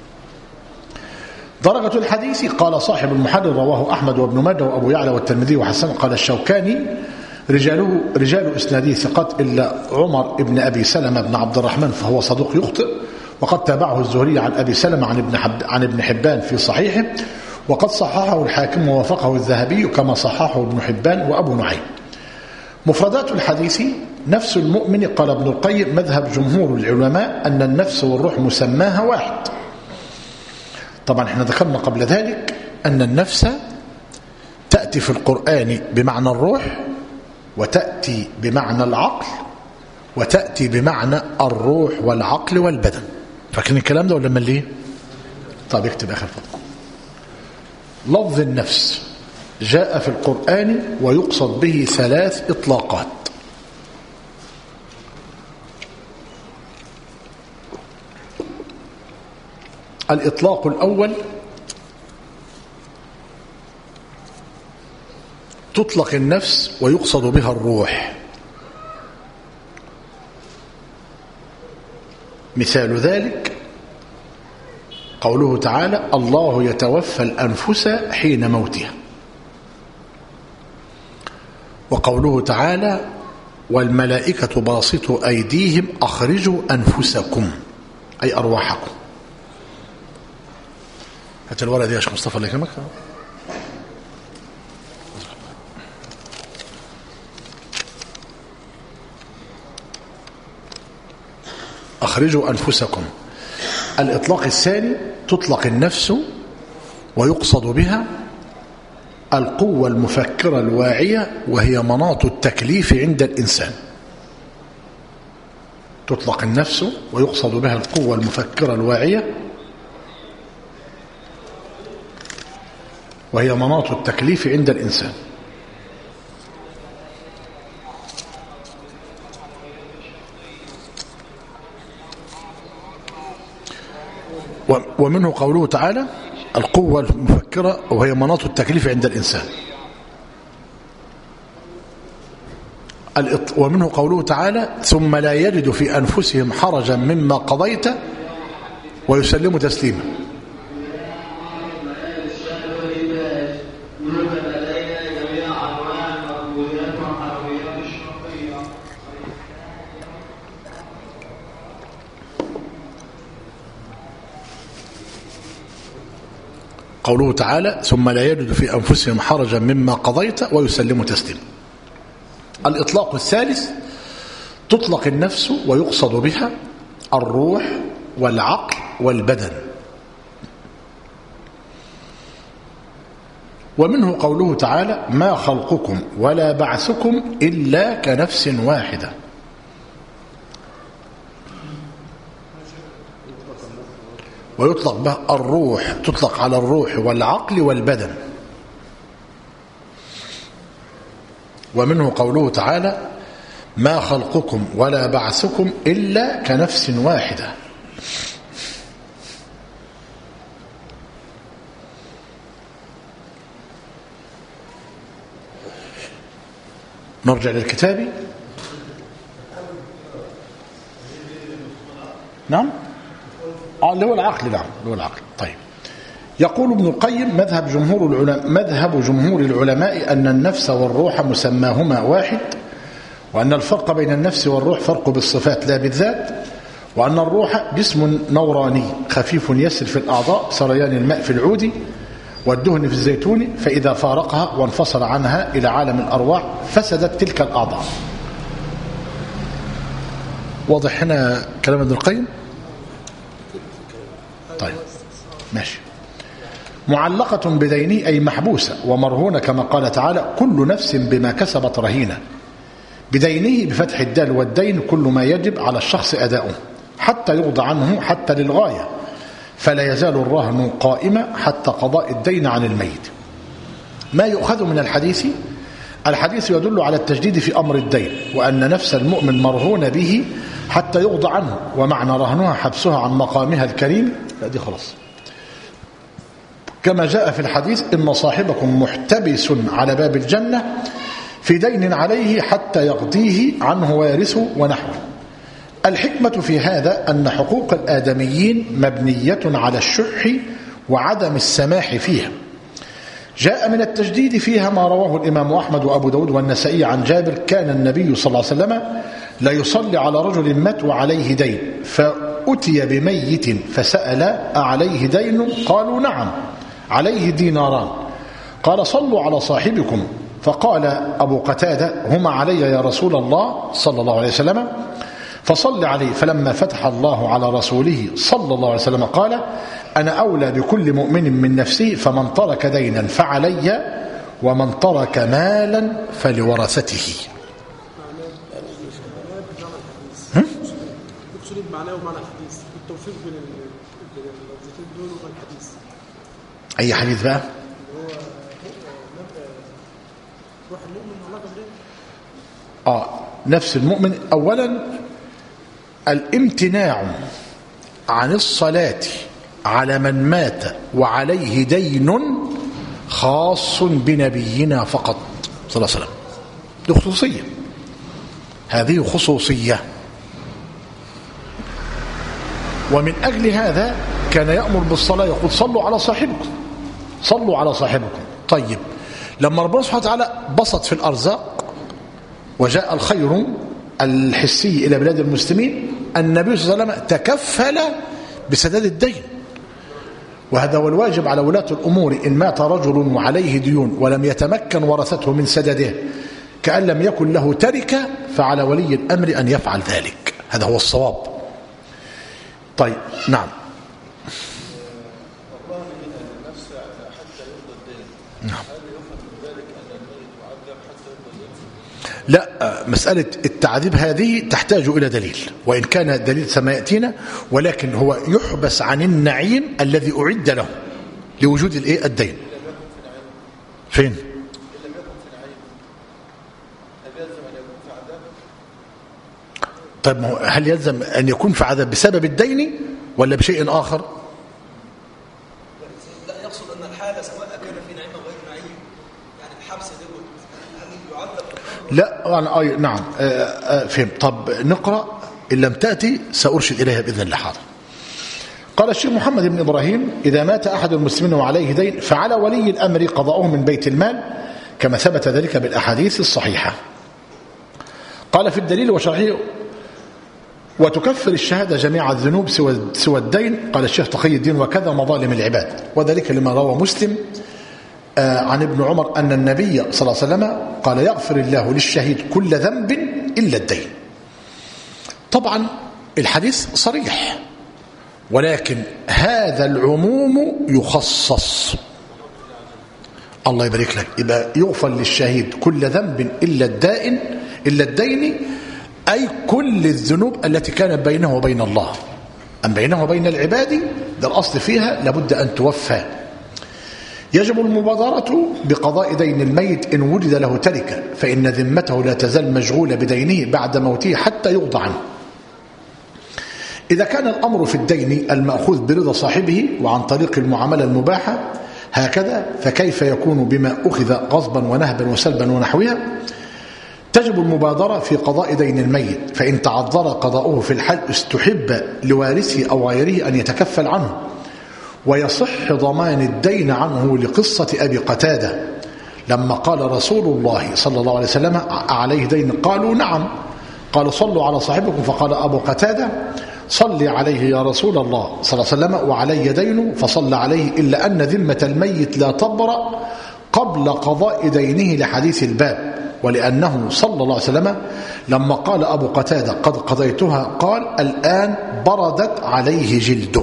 درجة الحديث قال صاحب المحرر رواه أحمد وابن ماجه وأبو يعلى والترمذي وحسنه. قال الشوكاني رجاله رجال إسناده ثقات إلا عمر ابن أبي سلمة بن عبد الرحمن فهو صدوق يخطئ، وقد تابعه الزهري عن أبي سلمة عن ابن, حب عن ابن حبان في صحيحه، وقد صححه الحاكم ووافقه الذهبي كما صححه ابن حبان وأبو نعيم. مفردات الحديث نفس المؤمن قال ابن القيم مذهب جمهور العلماء أن النفس والروح مسماها واحد. طبعا احنا ذكرنا قبل ذلك أن النفس تأتي في القرآن بمعنى الروح وتأتي بمعنى العقل وتأتي بمعنى الروح والعقل والبدن. فاكرين الكلام ده ولا مليه؟ طيب اكتب آخر فضل. لفظ النفس جاء في القرآن ويقصد به ثلاث إطلاقات. الإطلاق الأول تطلق النفس ويقصد بها الروح. مثال ذلك قوله تعالى الله يتوفى الأنفس حين موتها، وقوله تعالى والملائكة باسطوا أيديهم أخرجوا أنفسكم أي أرواحكم. هات الورقة دي يا شيخ مصطفى الله يكرمك. أخرجوا أنفسكم. الإطلاق الثاني تطلق النفس ويقصد بها القوة المفكرة الواعية وهي مناط التكليف عند الإنسان. تطلق النفس ويقصد بها القوة المفكرة الواعية وهي مناط التكليف عند الإنسان. ومنه قوله تعالى القوة المفكرة وهي مناط التكليف عند الإنسان. ومنه قوله تعالى ثم لا يجد في أنفسهم حرجا مما قضيت ويسلموا تسليما. قوله تعالى ثم لا يجد في أنفسهم حرجا مما قضيت ويسلموا تسليما. الإطلاق الثالث تطلق النفس ويقصد بها الروح والعقل والبدن. ومنه قوله تعالى ما خلقكم ولا بعثكم إلا كنفس واحدة. ويطلق به الروح، تطلق على الروح والعقل والبدن. ومنه قوله تعالى ما خلقكم ولا بعثكم إلا كنفس واحدة. نرجع للكتاب. نعم اه اللي هو العقل. نعم اللي هو العقل. طيب يقول ابن القيم مذهب جمهور العلماء مذهب جمهور العلماء أن النفس والروح مسماهما واحد، وأن الفرق بين النفس والروح فرق بالصفات لا بالذات، وأن الروح جسم نوراني خفيف يسر في الأعضاء سريان الماء في العود والدهن في الزيتون، فإذا فارقها وانفصل عنها إلى عالم الأرواح فسدت تلك الأعضاء. واضح هنا كلام ابن القيم؟ طيب ماشي. معلقة بدينه أي محبوسة ومرهونة كما قال تعالى كل نفس بما كسبت رهينة. بدينه بفتح الدال والدين كل ما يجب على الشخص أداؤه حتى يقضى عنه حتى للغاية، فلا يزال الرهن قائمة حتى قضاء الدين عن الميت. ما يؤخذ من الحديث؟ الحديث يدل على التجديد في أمر الدين، وأن نفس المؤمن مرهون به حتى يقضى عنه، ومعنى رهنها حبسها عن مقامها الكريم. لا دي خلاص. كما جاء في الحديث إن صاحبكم محتبس على باب الجنة في دين عليه حتى يقضيه عنه ويرثه ونحوه. الحكمة في هذا أن حقوق الآدميين مبنية على الشح وعدم السماح فيها. جاء من التجديد فيها ما رواه الإمام أحمد وأبو داود والنسائي عن جابر كان النبي صلى الله عليه وسلم لا يصلي على رجل مات وعليه دين فأتي بميت فسأل أعليه دين؟ قالوا نعم عليه ديناران. قال صلوا على صاحبكم. فقال أبو قتادة هما علي يا رسول الله صلى الله عليه وسلم، فصل عليه. فلما فتح الله على رسوله صلى الله عليه وسلم قال أنا أولى بكل مؤمن من نفسه، فمن ترك دينا فعلي ومن ترك مالا فلورثته. معناه ومعنى الحديث التوفيق بين اللفظتين دول وبين الحديث. أي حديث بقى؟ اللي هو روح المؤمن الله قبله. آه نفس المؤمن. أولا الامتناع عن الصلاة على من مات وعليه دين خاص بنبينا فقط صلى الله عليه وسلم. دي خصوصية، هذه خصوصية. ومن أجل هذا كان يأمر بالصلاة، يقول صلوا على صاحبكم، صلوا على صاحبكم. طيب لما ربنا سبحانه وتعالى بسط في الأرزاق وجاء الخير الحسي إلى بلاد المسلمين، النبي صلى الله عليه وسلم تكفل بسداد الدين، وهذا هو الواجب على ولاة الأمور. إن مات رجل وعليه ديون ولم يتمكن ورثته من سدده كأن لم يكن له تركة، فعلى ولي الأمر أن يفعل ذلك، هذا هو الصواب. طيب نعم. نعم. لا، مسألة التعذيب هذه تحتاج إلى دليل، وإن كان الدليل كما يأتينا، ولكن هو يحبس عن النعيم الذي أعد له لوجود الإيه الدين. فين؟ طيب هل يلزم أن يكون في عذاب بسبب الدين ولا بشيء آخر؟ لا، يقصد أن الحالة سواء كان في نعيم أو غير نعيم، يعني الحبس ده هل يعذب؟ لا أنا أي نعم فهم. طب نقرأ، إن لم تأتي سأرشد إليها بإذن الله. حاضر. قال الشيخ محمد بن إبراهيم: إذا مات أحد المسلمين وعليه دين فعلى ولي الأمر قضاؤه من بيت المال، كما ثبت ذلك بالأحاديث الصحيحة. قال في الدليل وشرحه: وتكفر الشهادة جميع الذنوب سوى الدين. قال الشيخ تقي الدين: وكذا مظالم العباد. وذلك لما روى مسلم عن ابن عمر أن النبي صلى الله عليه وسلم قال: يغفر الله للشهيد كل ذنب إلا الدين. طبعا الحديث صريح، ولكن هذا العموم يخصص. الله يبارك لك. يبقى يغفر للشهيد كل ذنب إلا الدائن إلا الدين، أي كل الذنوب التي كانت بينه وبين الله. أم بينه وبين العباد، ده الأصل فيها لابد أن توفى. يجب المبادرة بقضاء دين الميت إن وجد له تركة، فإن ذمته لا تزال مشغولة بدينه بعد موته حتى يقضى عنه. إذا كان الأمر في الدين المأخوذ برضا صاحبه وعن طريق المعاملة المباحة هكذا، فكيف يكون بما أخذ غصبا ونهبا وسلبا ونحوها؟ تجب المبادرة في قضاء دين الميت، فإن تعذر قضاؤه في الحال استحب لوارثه أو غيره أن يتكفل عنه، ويصح ضمان الدين عنه لقصة أبي قتادة لما قال رسول الله صلى الله عليه وسلم: عليه دين؟ قالوا: نعم. قال: صلوا على صاحبكم. فقال أبو قتادة: صلي عليه يا رسول الله صلى الله عليه وسلم، وعلي دين. فصلى عليه، إلا أن ذمة الميت لا تبرأ قبل قضاء دينه لحديث الباب، ولأنه صلى الله عليه وسلم لما قال أبو قتادة: قد قضيتها، قال: الآن بردت عليه جلده.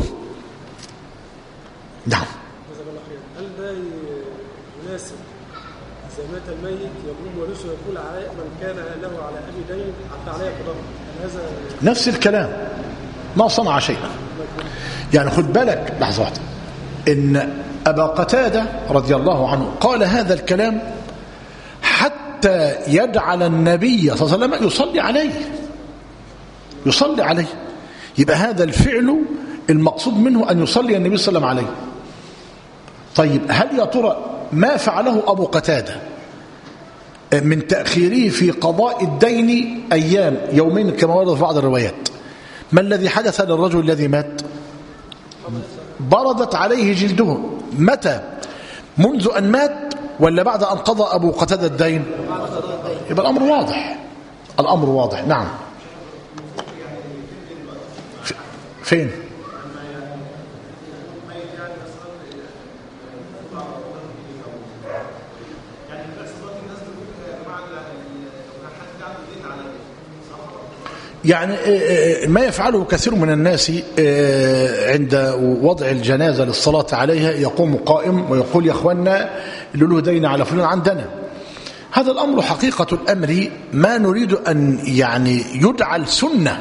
نعم. هل ده يناسب إذا مات الميت يقوم ورثه يقول علي من كان له على أبي دين حتى عليه قضاء؟ هذا نفس الكلام، ما صنع شيئا. يعني خد بالك لحظة واحدة، إن أبا قتادة رضي الله عنه قال هذا الكلام حتى يجعل النبي صلى الله عليه وسلم يصلي عليه يصلي عليه يبقى هذا الفعل المقصود منه أن يصلي النبي صلى الله عليه وسلم عليه. طيب هل يا ترى ما فعله أبو قتادة من تأخيره في قضاء الدين أيام يومين كما ورد في بعض الروايات، ما الذي حدث للرجل الذي مات؟ بردت عليه جلده. متى؟ منذ أن مات ولا بعد أن قضى أبو قتادة الدين؟ يبقى الأمر واضح، الأمر واضح. نعم. فين؟ يعني ما يفعله كثير من الناس عند وضع الجنازة للصلاة عليها، يقوم قائم ويقول: يا أخوانا اللي له دين على فلان عندنا. هذا الأمر حقيقة الأمر ما نريد أن يعني يجعل سنة،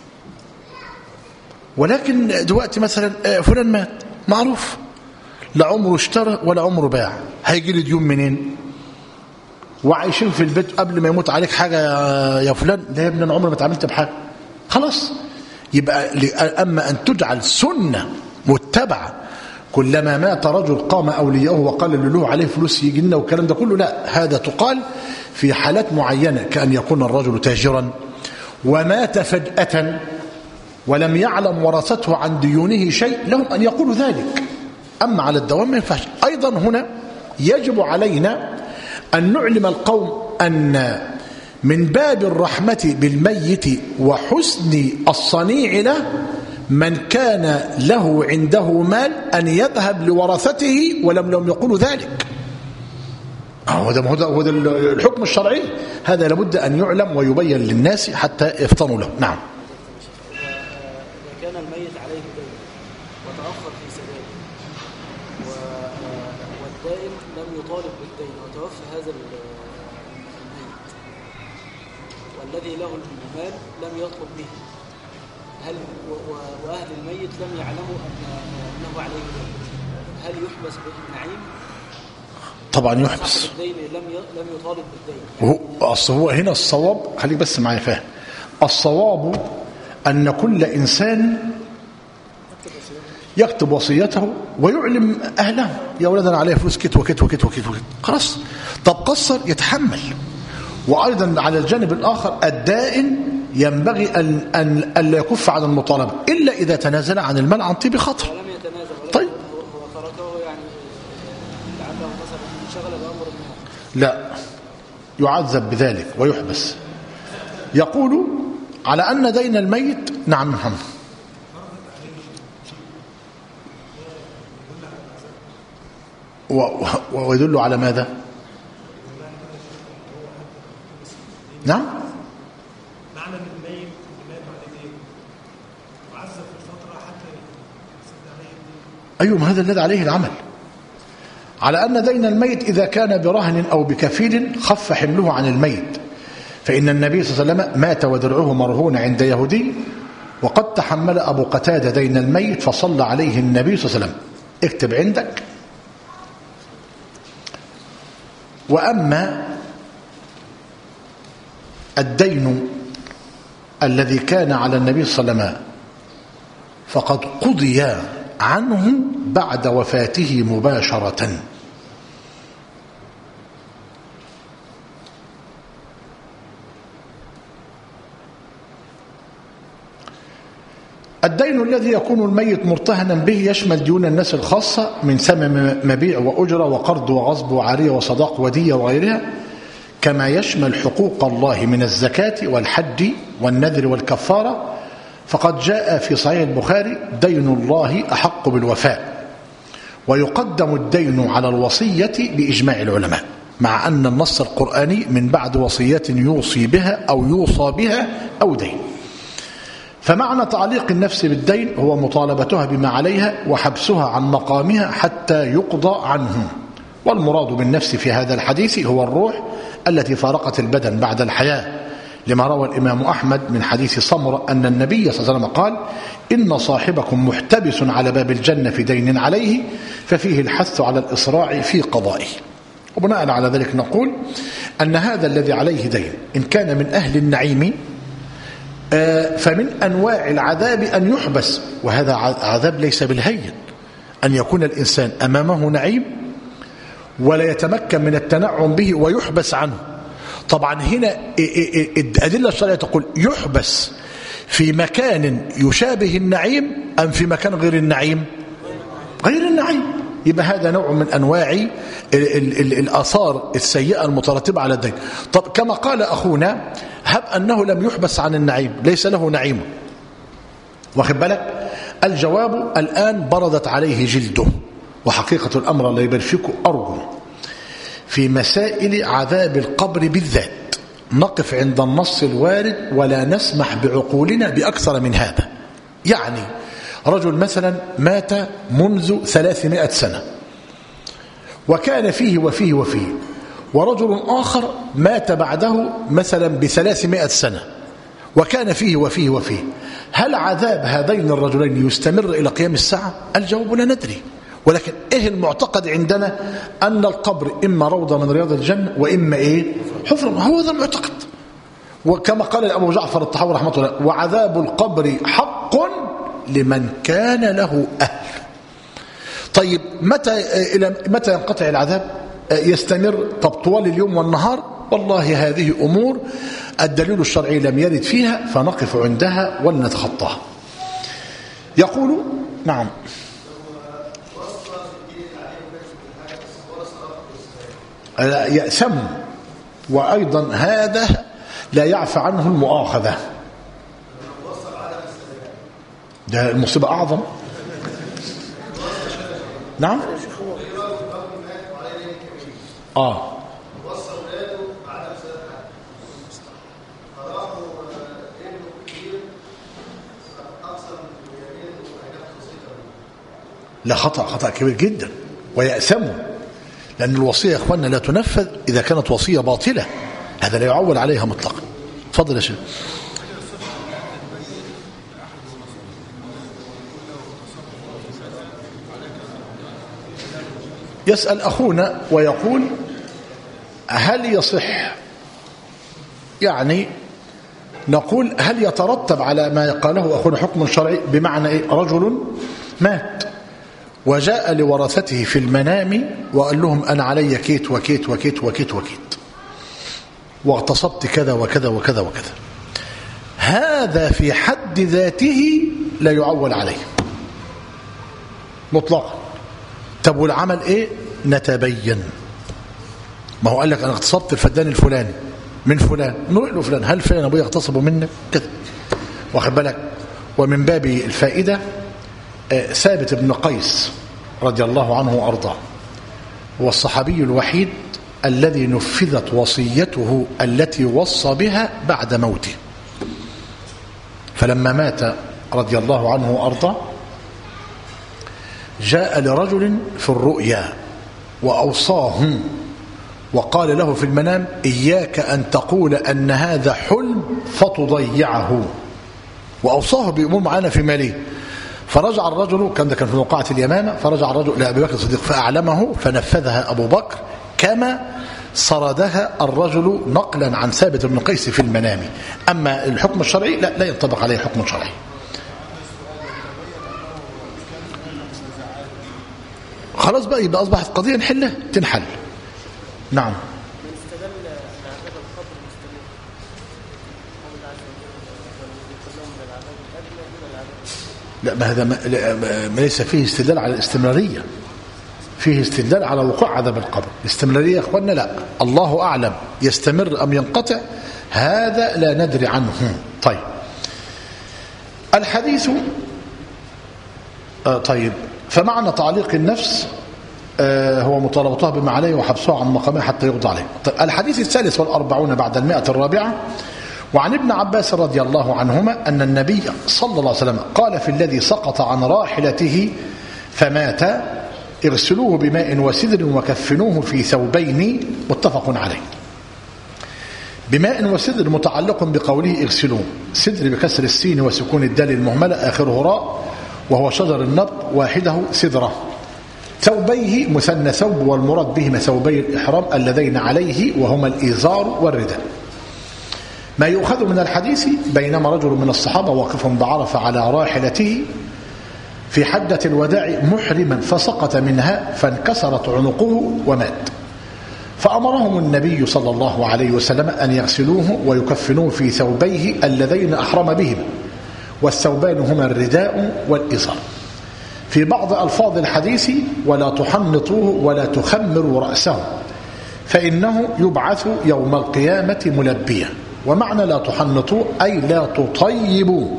ولكن دلوقتي مثلا فلان مات معروف، لا عمره اشترى ولا عمره باع، هيجي لي ديون منين؟ وعايشين في البيت قبل ما يموت عليك حاجة يا فلان؟ لا يا ابني أنا عمري ما اتعاملت بحاجة. خلاص. يبقى أما أن تجعل سنة متبعة كلما مات رجل قام أولياءه وقال اللي له عليه فلوس يجي لنا والكلام ده كله، لا، هذا تقال في حالات معينة كأن يكون الرجل تاجرا ومات فجأة ولم يعلم ورثته عن ديونه شيء لهم أن يقولوا ذلك، أما على الدوام ما ينفعش. أيضا هنا يجب علينا أن نعلم القوم أن من باب الرحمة بالميت وحسن الصنيع له من كان له عنده مال أن يذهب لورثته ولم لم يقولوا ذلك. هذا هو الحكم الشرعي، هذا لابد أن يعلم ويبين للناس حتى يفطنوا له. نعم. كان الميت عليه دين وتأخر في سداده والدائن لم يطالب بالدين وتوفى هذا الميت والذي له المال لم يطلب به، هل وأهل الميت لم يعلموا أنه عليه دين، هل يحبس بالنعيم؟ طبعا يحبس. الدين لم لم يطالب بالدين. هو اصل هو هنا الصواب، خليك بس معايا فاهم، الصواب أن كل إنسان يكتب وصيته ويعلم أهله يا أولادنا عليه فلوس كت وكت وكت وكت وكت، خلاص. طب قصر يتحمل. وأيضا على الجانب الآخر الدائن ينبغي أن أن ألا يكف عن المطالبة إلا إذا تنازل عن المال عن طيب خاطر. ولم يتنازل. طيب هو تركه يعني لعله مثلا انشغل بأمر ما. لا، يعذب بذلك ويحبس. يقول على أن دين الميت. نعم محمد. ويدل على ماذا؟ نعم. معنى ان الميت اللي مات عليه دين وعذب في الفتره حتى يسد عليه الدين. ايوه، هذا الذي عليه العمل، على أن دين الميت إذا كان برهن أو بكفيل خف حمله عن الميت، فإن النبي صلى الله عليه وسلم مات ودرعه مرهون عند يهودي وقد تحمل أبو قتادة دين الميت فصلى عليه النبي صلى الله عليه وسلم. اكتب عندك. وأما الدين الذي كان على النبي صلى الله عليه وسلم فقد قضي عنه بعد وفاته مباشرة. الدين الذي يكون الميت مرتهنا به يشمل ديون الناس الخاصة من ثمن مبيع وأجرة وقرض وغصب وعارية وصداق ودية وغيرها، كما يشمل حقوق الله من الزكاة والحج والنذر والكفارة. فقد جاء في صحيح البخاري دين الله أحق بالوفاء، ويقدم الدين على الوصية بإجماع العلماء، مع أن النص القرآني من بعد وصية يوصي بها أو يوصى بها أو دين. فمعنى تعليق النفس بالدين هو مطالبتها بما عليها وحبسها عن مقامها حتى يقضى عنه. والمراد بالنفس في هذا الحديث هو الروح التي فارقت البدن بعد الحياة، لما روى الإمام أحمد من حديث سمرة أن النبي صلى الله عليه وسلم قال: إن صاحبكم محتبس على باب الجنة في دين عليه، ففيه الحث على الإسراع في قضائه. وبناء على ذلك نقول أن هذا الذي عليه دين إن كان من أهل النعيم فمن أنواع العذاب أن يحبس، وهذا عذاب ليس بالهين، أن يكون الإنسان أمامه نعيم ولا يتمكن من التنعم به ويحبس عنه. طبعا هنا الأدلة الشرعية تقول يحبس في مكان يشابه النعيم أم في مكان غير النعيم؟ غير النعيم. يبقى هذا نوع من أنواع ال ال ال الآثار السيئة المترتبة على الدين. طب كما قال أخونا، هب أنه لم يحبس عن النعيم، ليس له نعيم، واخد بالك؟ الجواب الآن بردت عليه جلده. وحقيقة الأمر الله يبارك فيكم أرجو في مسائل عذاب القبر بالذات نقف عند النص الوارد ولا نسمح بعقولنا بأكثر من هذا. يعني رجل مثلا مات منذ ثلاثمائة سنة وكان فيه وفيه وفيه، ورجل آخر مات بعده مثلا بثلاثمائة سنة وكان فيه وفيه وفيه، هل عذاب هذين الرجلين يستمر إلى قيام الساعة؟ الجواب لا ندري. ولكن إيه المعتقد عندنا؟ أن القبر إما روضة من رياض الجنة وإما إيه؟ حفرة. هو ذا المعتقد. وكما قال أبو جعفر الطحاوي رحمه الله: وعذاب القبر حق لمن كان له أهل. طيب متى إلى متى ينقطع العذاب؟ يستمر طب طوال اليوم والنهار والله هذه أمور الدليل الشرعي لم يرد فيها فنقف عندها ولنتخطاها. يقول نعم يأسم، وأيضا هذا لا يعفى عنه المؤاخذة، ده المصيبة أعظم. نعم آه لا، خطأ خطأ كبير جدا، ويأسموا، لأن الوصية يا إخواننا لا تنفذ إذا كانت وصية باطلة، هذا لا يعول عليها مطلقا. تفضل يا شيخ. يسأل أخونا ويقول هل يصح، يعني نقول هل يترتب على ما قاله أخونا حكم شرعي، بمعنى إيه؟ رجل مات وجاء لورثته في المنام وقال لهم أنا علي كيت وكيت وكيت وكيت وكيت واغتصبت كذا وكذا وكذا وكذا، هذا في حد ذاته لا يعول عليه مطلقا. طب والعمل ايه؟ نتبين. ما هو قال لك انا اغتصبت الفدان الفلاني من فلان، نروح له فلان، هل فلان ابويا اغتصبه منك كده؟ واخد بالك. ومن باب الفائده ثابت بن قيس رضي الله عنه وارضاه هو الصحابي الوحيد الذي نفذت وصيته التي وصى بها بعد موته. فلما مات رضي الله عنه وارضاه جاء لرجل في الرؤيا وأوصاه وقال له في المنام إياك أن تقول أن هذا حلم فتضيعه، وأوصاه بأمور معينة في ماله. فرجع الرجل، كان ده كان في موقعة اليمامة، فرجع الرجل لأبي بكر الصديق فأعلمه فنفذها أبو بكر كما سردها الرجل نقلا عن ثابت بن قيس في المنام. أما الحكم الشرعي لا لا ينطبق عليه حكم شرعي. خلاص بقى، يبقى أصبحت قضية نحلها تنحل. نعم. لا، ما هذا ما, ما ليس فيه استدلال على الاستمرارية، فيه استدلال على وقوع عذاب القبر. الاستمرارية يا اخوانا لا، الله أعلم يستمر أم ينقطع، هذا لا ندري عنه. طيب الحديث آه طيب فمعنى تعليق النفس آه هو مطالبتها بما عليه وحبسها عن مقامها حتى يقضى عليه. طيب الحديث الثالث والأربعون بعد المائة الرابعة، وعن ابن عباس رضي الله عنهما أن النبي صلى الله عليه وسلم قال في الذي سقط عن راحلته فمات اغسلوه بماء وسدر وكفنوه في ثوبين، متفق عليه. بماء وسدر متعلق بقوله اغسلوه، سدر بكسر السين وسكون الدال المهملة آخره راء، وهو شجر النبط واحده سدرة. ثوبيه مثنى ثوب، والمراد بهما ثوبي الإحرام اللذين عليه وهما الإزار والرداء. ما يؤخذ من الحديث بينما رجل من الصحابة واقف بعرفة على راحلته في حجة الوداع محرما فسقط منها فانكسرت عنقه ومات، فأمرهم النبي صلى الله عليه وسلم أن يغسلوه ويكفنوه في ثوبيه اللذين أحرم بهما، والثوبان هما الرداء والإزار. في بعض ألفاظ الحديث ولا تحنطوه ولا تخمروا رأسه فإنه يبعث يوم القيامة ملبيا، ومعنى لا تحنطوه أي لا تطيبوا،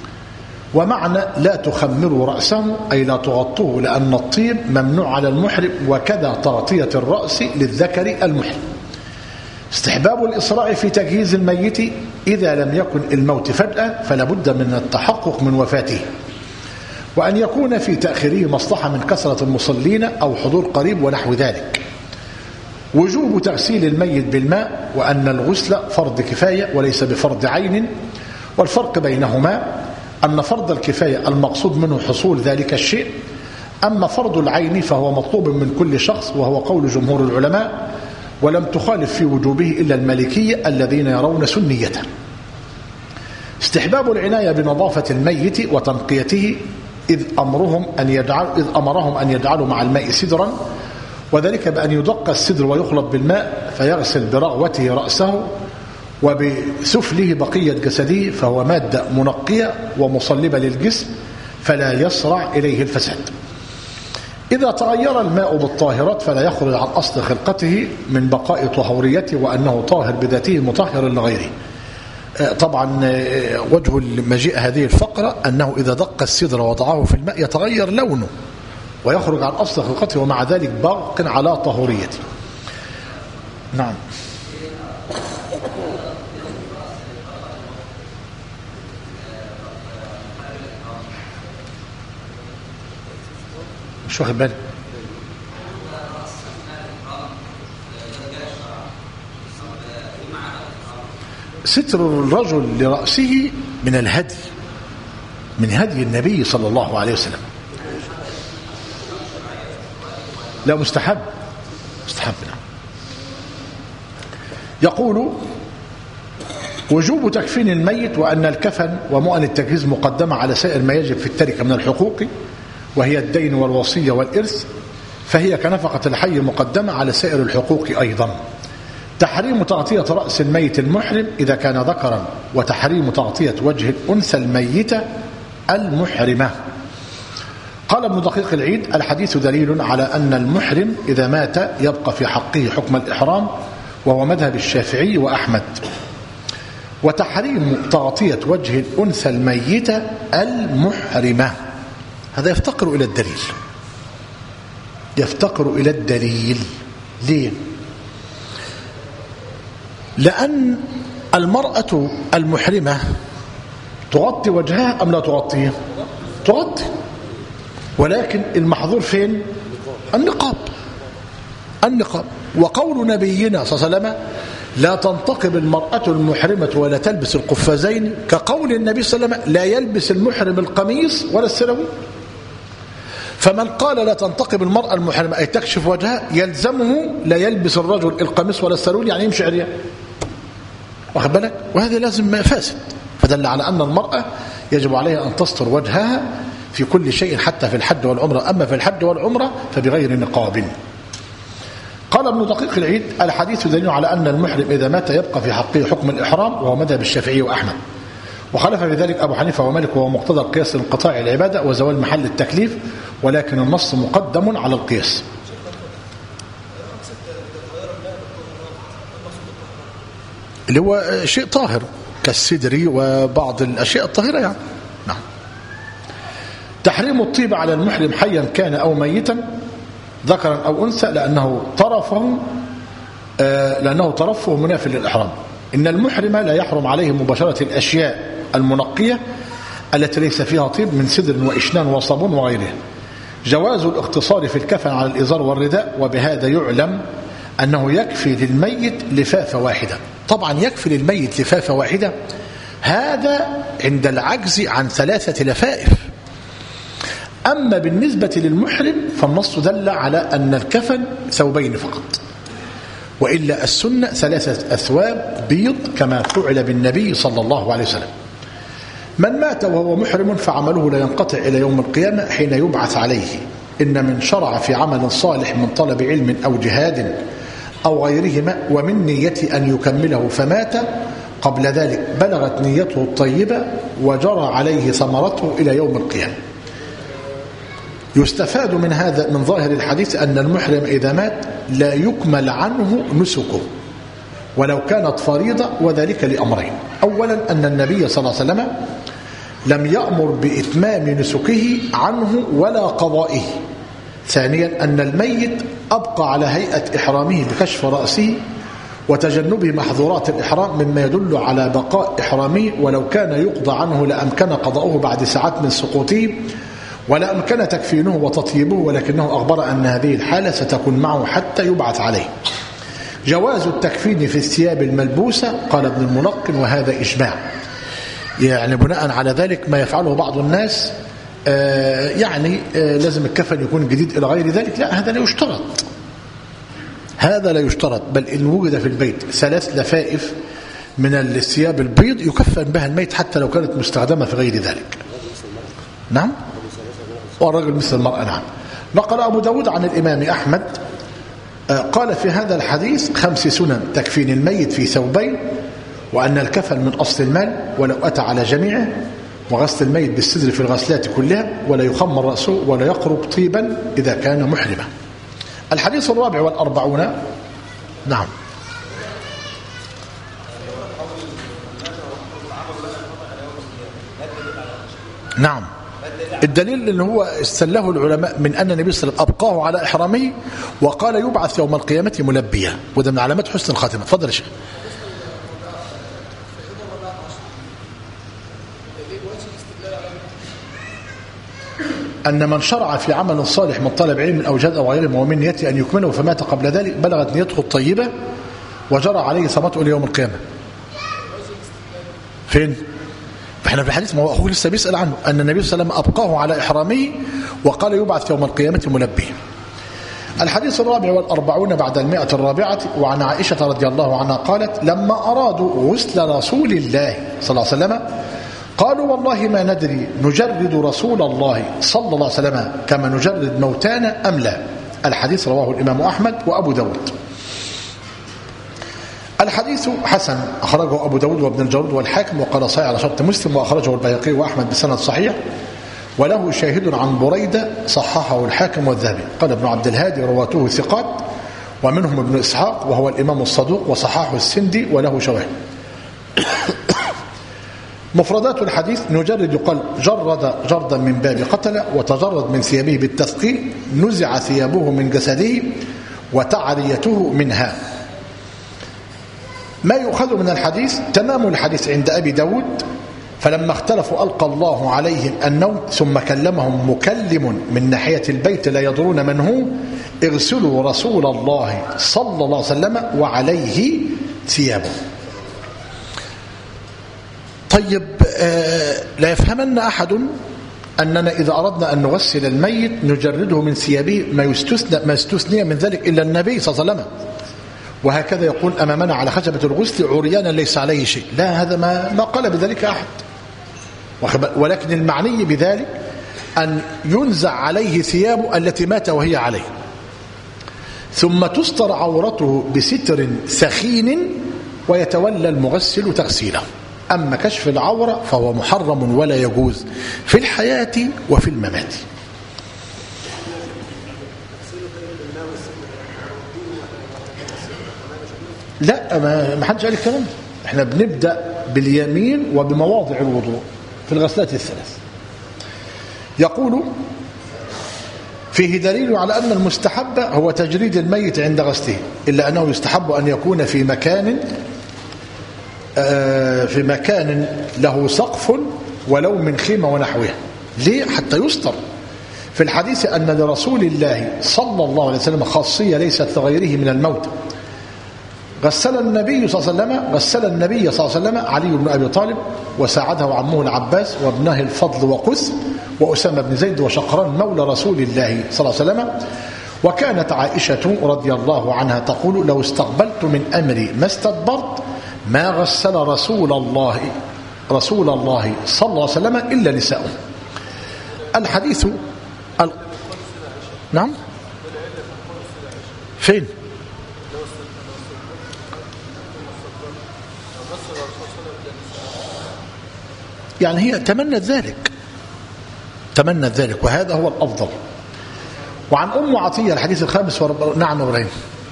ومعنى لا تخمروا رأسه أي لا تغطوه، لأن الطيب ممنوع على المحرم، وكذا تغطية الرأس للذكر المحرم. استحباب الإسراع في تجهيز الميت إذا لم يكن الموت فجأة فلا بد من التحقق من وفاته، وأن يكون في تأخيره مصلحة من كثرة المصلين أو حضور قريب ونحو ذلك. وجوب تغسيل الميت بالماء، وأن الغسل فرض كفاية وليس بفرض عين، والفرق بينهما أن فرض الكفاية المقصود منه حصول ذلك الشيء، أما فرض العين فهو مطلوب من كل شخص، وهو قول جمهور العلماء، ولم تخالف في وجوبه إلا المالكية الذين يرون سنيته. استحباب العناية بنظافة الميت وتنقيته، إذ أمرهم أن يجعل إذ أمرهم أن يجعلوا مع الماء سدرا وذلك بأن يدق السدر ويخلط بالماء فيغسل برغوته رأسه وبسفله بقية جسده، فهو مادة منقية ومصلبة للجسم فلا يسرع إليه الفساد. إذا تغير الماء بالطاهرات فلا يخرج عن أصل خلقته من بقاء طهوريته وأنه طاهر بذاته مطهر لغيره. طبعا وجه مجيء هذه الفقرة أنه إذا دق السدر ووضعه في الماء يتغير لونه ويخرج عن أصل خلقته ومع ذلك باق على طهوريته. نعم. مش واخد بالي. ستر الرجل لرأسه من الهدي، من هدي النبي صلى الله عليه وسلم. لا مستحب، مستحب. نعم. يقول وجوب تكفين الميت وأن الكفن ومؤن التجهيز مقدمة على سائر ما يجب في التركة من الحقوق وهي الدين والوصية والإرث، فهي كنفقة الحي مقدمة على سائر الحقوق أيضا. تحريم تغطية رأس الميت المحرم إذا كان ذكرا، وتحريم تغطية وجه الأنثى الميتة المحرمة. قال ابن دقيق العيد الحديث دليل على أن المحرم إذا مات يبقى في حقه حكم الإحرام، وهو مذهب الشافعي وأحمد. وتحريم تغطية وجه الأنثى الميتة المحرمة هذا يفتقر إلى الدليل، يفتقر إلى الدليل. ليه؟ لأن المرأة المحرمة تغطي وجهها أم لا تغطيه؟ تغطي، ولكن المحظور فين؟ النقاب. النقاب. وقول نبينا صلى الله عليه وسلم لا تنتقب المرأة المحرمة ولا تلبس القفازين، كقول النبي صلى الله عليه وسلم لا يلبس المحرم القميص ولا السراويل. فمن قال لا تنتقب المرأة المحرمة أي تكشف وجهها يلزمه لا يلبس الرجل القميص ولا السراويل، يعني يمشي عريان. واخد بالك؟ وهذا لازم فاسد. فدل على أن المرأة يجب عليها أن تستر وجهها في كل شيء حتى في الحج والعمرة، أما في الحج والعمرة فبغير نقاب. قال ابن دقيق العيد الحديث دليل على أن المحرم إذا مات يبقى في حقه حكم الإحرام، وهو مذهب الشافعي وأحمد. وخالف بذلك أبو حنيفة ومالك، وهو مقتضى القياس لانقطاع العبادة وزوال محل التكليف، ولكن النص مقدم على القياس. اللي هو شيء طاهر كالسدري وبعض الأشياء الطاهرة يعني. نعم. تحريم الطيب على المحرم حيا كان أو ميتا ذكرا أو أنثى لأنه طرفه آه لأنه طرفه منافي للإحرام. إن المحرم لا يحرم عليه مباشرة الأشياء المنقية التي ليس فيها طيب من سدر وإشنان وصابون وغيره. جواز الاقتصار في الكفن على الإزار والرداء، وبهذا يعلم أنه يكفي للميت لفافة واحدة. طبعا يكفي للميت لفافة واحدة هذا عند العجز عن ثلاثة لفائف. أما بالنسبة للمحرم فالنص دل على أن الكفن ثوبين فقط، وإلا السنة ثلاثة أثواب بيض كما فعل بالنبي صلى الله عليه وسلم. من مات وهو محرم فعمله لا ينقطع إلى يوم القيامة حين يبعث عليه. إن من شرع في عمل صالح من طلب علم أو جهاد أو غيرهما ومن نية أن يكمله فمات قبل ذلك بلغت نيته الطيبة وجرى عليه ثمرته إلى يوم القيامة. يستفاد من هذا من ظاهر الحديث أن المحرم إذا مات لا يكمل عنه نسكه ولو كانت فريضة، وذلك لأمرين. أولا أن النبي صلى الله عليه وسلم لم يأمر بإتمام نسكه عنه ولا قضائه. ثانيا أن الميت أبقى على هيئة إحرامه بكشف رأسه وتجنبه محظورات الإحرام مما يدل على بقاء إحرامه، ولو كان يقضى عنه لأمكن قضاؤه بعد ساعات من سقوطه ولا أمكن تكفينه وتطيبه، ولكنه أخبر أن هذه الحالة ستكون معه حتى يبعث عليه. جواز التكفين في الثياب الملبوسة قال ابن الملقن وهذا إجماع. يعني بناء على ذلك ما يفعله بعض الناس آه يعني آه لازم الكفن يكون جديد إلى غير ذلك. لا، هذا لا يشترط، هذا لا يشترط، بل إن وجد في البيت ثلاث لفائف من الثياب البيض يكفن بها الميت حتى لو كانت مستخدمة في غير ذلك. نعم، والرجل مثل المرأة. نعم. نقل أبو داود عن الإمام أحمد قال في هذا الحديث خمس سنن تكفين الميت في ثوبين، وأن الكفن من أصل المال ولو أتى على جميعه، وغسل الميت بالسدر في الغسلات كلها، ولا يخمر رأسه ولا يقرب طيبا إذا كان محرما. الحديث الرابع والأربعون. نعم. نعم، الدليل ان هو استله العلماء من ان النبي صلى الله عليه وسلم ابقاه على احرامه وقال يبعث يوم القيامه ملبيا، وده من علامات حسن الخاتمه. اتفضل يا شيخ. أن من شرع في عمل صالح من طلب علم أو جهاد أو غيره ومن نيته أن يكمله فمات قبل ذلك بلغت نيته الطيبة وجرى عليه ثمرته إلى يوم القيامة. فين؟ احنا في الحديث، ما هو أخوه لسه بيسأل عنه، أن النبي صلى الله عليه وسلم أبقاه على إحرامه وقال يبعث يوم القيامة ملبيا. الحديث الرابع والأربعون بعد المئة الرابعة. وعن عائشة رضي الله عنها قالت لما أرادوا غسل رسول الله صلى الله عليه وسلم قالوا والله ما ندري نجرد رسول الله صلى الله عليه وسلم كما نجرد موتانا أم لا. الحديث رواه الإمام أحمد وأبو داود. الحديث حسن، أخرجه أبو داود وابن الجارود والحاكم وقال صحيح على شرط مسلم، وأخرجه البيهقي وأحمد بسند صحيح، وله شاهد عن بريدة صححه الحاكم والذهبي. قال ابن عبد الهادي رواته ثقات ومنهم ابن إسحاق وهو الإمام الصدوق، وصححه السندي وله شواهد. مفردات الحديث: نجرد يقال جرد جردا من باب قتل، وتجرد من ثيابه بالتثقيل، نزع ثيابه من جسده وتعريته منها. ما يؤخذ من الحديث: تمام الحديث عند أبي داود، فلما اختلفوا ألقى الله عليهم النوم ثم كلمهم مكلم من ناحية البيت لا يدرون من هو، اغسلوا رسول الله صلى الله عليه وسلم وعليه ثيابه. طيب، آه لا يفهمن أحد أننا إذا أردنا أن نغسل الميت نجرده من ثيابه، ما يستثنى ما يستثني من ذلك إلا النبي صلى الله عليه وسلم، وهكذا يقول أمامنا على خشبة الغسل عريانا ليس عليه شيء. لا، هذا ما, ما قال بذلك أحد، ولكن المعني بذلك أن ينزع عليه ثيابه التي مات وهي عليه، ثم تستر عورته بستر ثخين ويتولى المغسل تغسيله. أما كشف العورة فهو محرم ولا يجوز في الحياة وفي الممات. لا، ما حدش قال الكلام. احنا بنبدأ باليمين وبمواضع الوضوء في الغسلات الثلاث. يقول فيه دليل على أن المستحب هو تجريد الميت عند غسله، إلا أنه يستحب أن يكون في مكان في مكان له سقف ولو من خيمة ونحوها. ليه؟ حتى يستر. في الحديث أن لرسول الله صلى الله عليه وسلم خاصية ليست لغيره من الموت. غسل النبي صلى الله عليه وسلم غسل النبي صلى الله عليه وسلم علي بن أبي طالب، وساعده عمه العباس، وابنه الفضل وقس، وأسامة بن زيد، وشقران مولى رسول الله صلى الله عليه وسلم. وكانت عائشة رضي الله عنها تقول لو استقبلت من أمري ما استدبرت ما غسل رسول الله رسول الله صلى الله عليه وسلم إلا نساؤه. الحديث ال... نعم، فين؟ يعني هي تمنت ذلك تمنت ذلك وهذا هو الأفضل. وعن أم عطية الحديث الخامس ورب... نعم إبراهيم.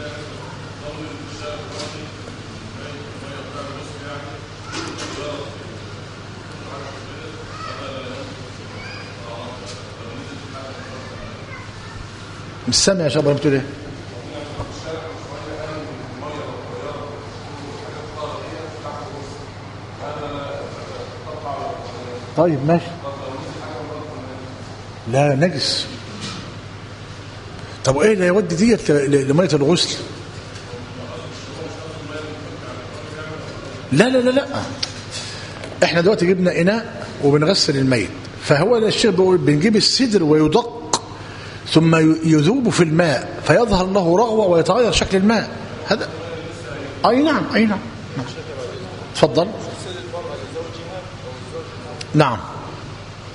مش سامع يا شباب بتقول ايه؟ طيب ماشي. لا، نجس. طب ايه اللي يودي ديت لميه الغسل؟ لا لا لا لا، احنا دلوقتي جبنا اناء وبنغسل الميت، فهو الشيخ بيقول بنجيب السدر ويدق ثم يذوب في الماء فيظهر له رغوة ويتغير شكل الماء. هذا أي نعم أي نعم تفضل. نعم.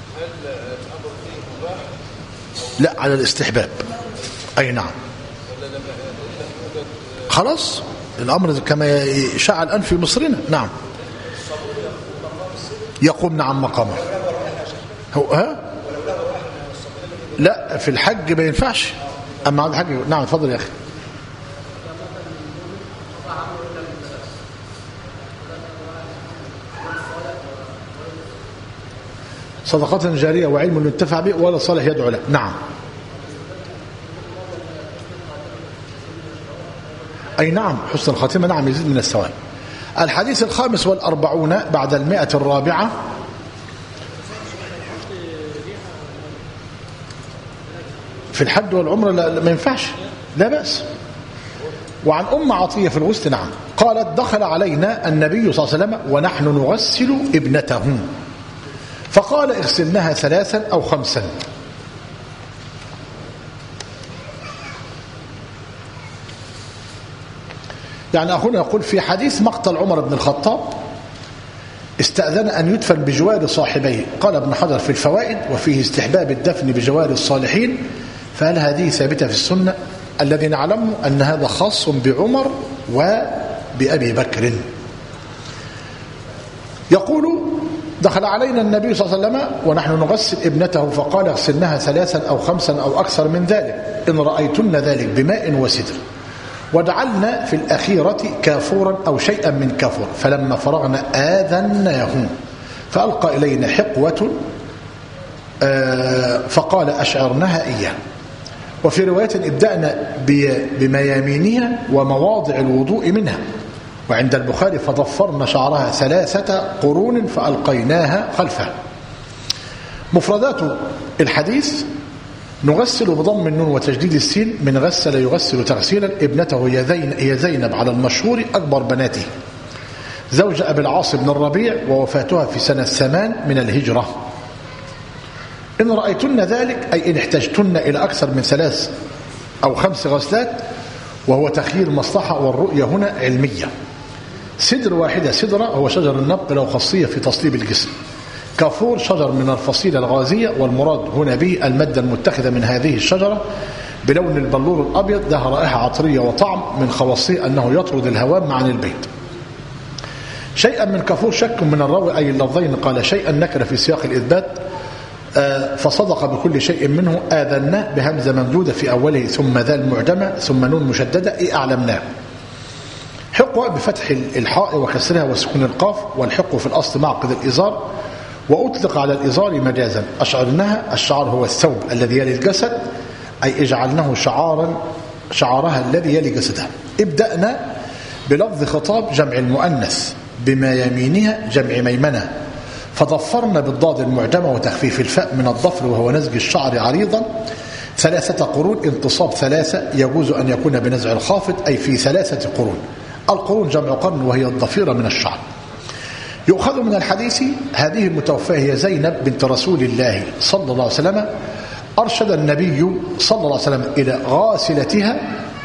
لا، على الاستحباب. أي نعم. خلاص الأمر كما شاع الآن في مصرنا. نعم يقوم نعم مقامه. هو ها لا في الحج ما ينفعش. أما عند الحج نعم اتفضل يا أخي. صدقة جارية وعلم ينتفع به ولا صالح يدعو له. نعم أي نعم حسن الخاتمة نعم يزيد من الثواب. الحديث الخامس والأربعون بعد المائة الرابعة في الحج والعمرة لا ما ينفعش لا بأس. وعن أم عطية في الغسل نعم قالت دخل علينا النبي صلى الله عليه وسلم ونحن نغسل ابنته فقال اغسلنها ثلاثا أو خمسا. يعني أخونا يقول في حديث مقتل عمر بن الخطاب استأذن أن يدفن بجوار صاحبيه. قال ابن حجر في الفوائد وفيه استحباب الدفن بجوار الصالحين. فهل هذه ثابتة في السنة؟ الذي نعلم أن هذا خاص بعمر وبأبي بكر. يقول دخل علينا النبي صلى الله عليه وسلم ونحن نغسل ابنته فقال اغسلنها ثلاثا أو خمسا أو أكثر من ذلك إن رأيتن ذلك بماء وسدر وجعلنا في الأخيرة كافورا أو شيئا من كافور فلما فرغنا آذناهم فألقى إلينا حقوة فقال أشعرنها إياه. وفي رواية ابدأنا بميامينها ومواضع الوضوء منها. وعند البخاري فضفرنا شعرها ثلاثة قرون فألقيناها خلفها. مفردات الحديث نغسل بضم النون وتجديد السين من غسل يغسل تغسيلا. ابنته هي زينب على المشهور أكبر بناته زوج أبي العاص بن الربيع ووفاتها في سنة ثمان من الهجرة. إن رأيتن ذلك أي إن احتجتن إلى أكثر من ثلاث أو خمس غسلات وهو تخيير مصلحة والرؤية هنا علمية. سدر واحدة سدرة هو شجر النبق له خاصية في تصليب الجسم. كافور شجر من الفصيلة الغازية والمراد هنا به المادة المتخذة من هذه الشجرة بلون البلور الأبيض له رائحة عطرية وطعم من خواصيه أنه يطرد الهوام عن البيت. شيئا من كافور شك من الراوي أي اللفظين قال شيئا نكر في سياق الإثبات فصدق بكل شيء منه آذناه بهمزة ممدودة في أوله ثم ذال معجمة ثم نون مشددة إيه أعلمناه. حقوة بفتح الحاء وكسرها وسكون القاف والحق في الأصل معقد الإزار وأطلق على الإزار مجازا. أشعرناها الشعار هو الثوب الذي يلي الجسد أي اجعلناه شعارا شعارها الذي يلي جسدها. ابدأنا بلفظ خطاب جمع المؤنث بما يمينها جمع ميمنة فضفرنا بالضاد المعجمة وتخفيف الفاء من الضفر وهو نزج الشعر عريضا ثلاثة قرون انتصاب ثلاثة يجوز أن يكون بنزع الخافض أي في ثلاثة قرون. القرون جمع قرن وهي الضفيرة من الشعر. يؤخذ من الحديث هذه المتوفاة هي زينب بنت رسول الله صلى الله عليه وسلم. أرشد النبي صلى الله عليه وسلم إلى غاسلتها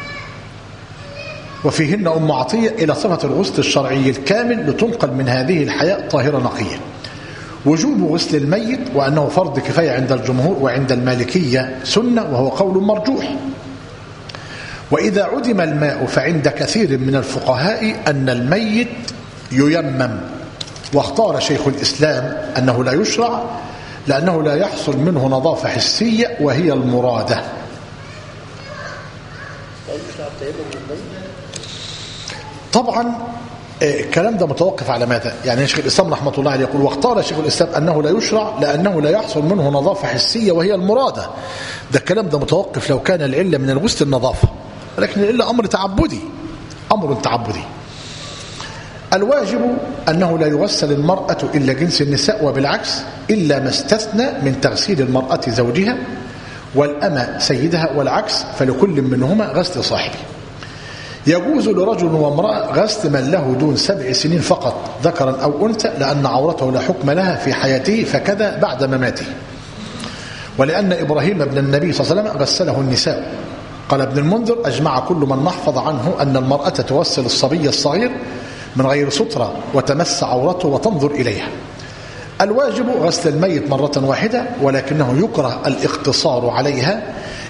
وفيهن أم عطية إلى صفة الغسل الشرعي الكامل لتنقل من هذه الحياة طاهرة نقية. وجوب غسل الميت وأنه فرض كفاية عند الجمهور وعند المالكية سنة وهو قول مرجوح. وإذا عدم الماء فعند كثير من الفقهاء أن الميت ييمم. واختار شيخ الإسلام أنه لا يشرع لأنه لا يحصل منه نظافة حسية وهي المرادة. طبعا الكلام ده متوقف على ماذا؟ يعني شيخ الإسلام رحمة الله عليه يقول واختار شيخ الإسلام أنه لا يشرع لأنه لا يحصل منه نظافة حسية وهي المرادة. ده الكلام ده متوقف لو كان العلة من الغسل النظافة ولكن العلة أمر تعبدي أمر تعبدي. الواجب أنه لا يغسل المرأة إلا جنس النساء وبالعكس إلا ما استثنى من تغسيل المرأة زوجها والأمة سيدها والعكس فلكل منهما غسل صاحبه. يجوز لرجل وامرأة غسل من له دون سبع سنين فقط ذكرا أو أنثى لأن عورته لا حكم لها في حياته فكذا بعد مماته. ولأن إبراهيم ابن النبي صلى الله عليه وسلم غسله النساء. قال ابن المنذر أجمع كل من نحفظ عنه أن المرأة تغسل الصبي الصغير من غير سترة وتمس عورته وتنظر إليها. الواجب غسل الميت مرة واحدة ولكنه يكره الاقتصار عليها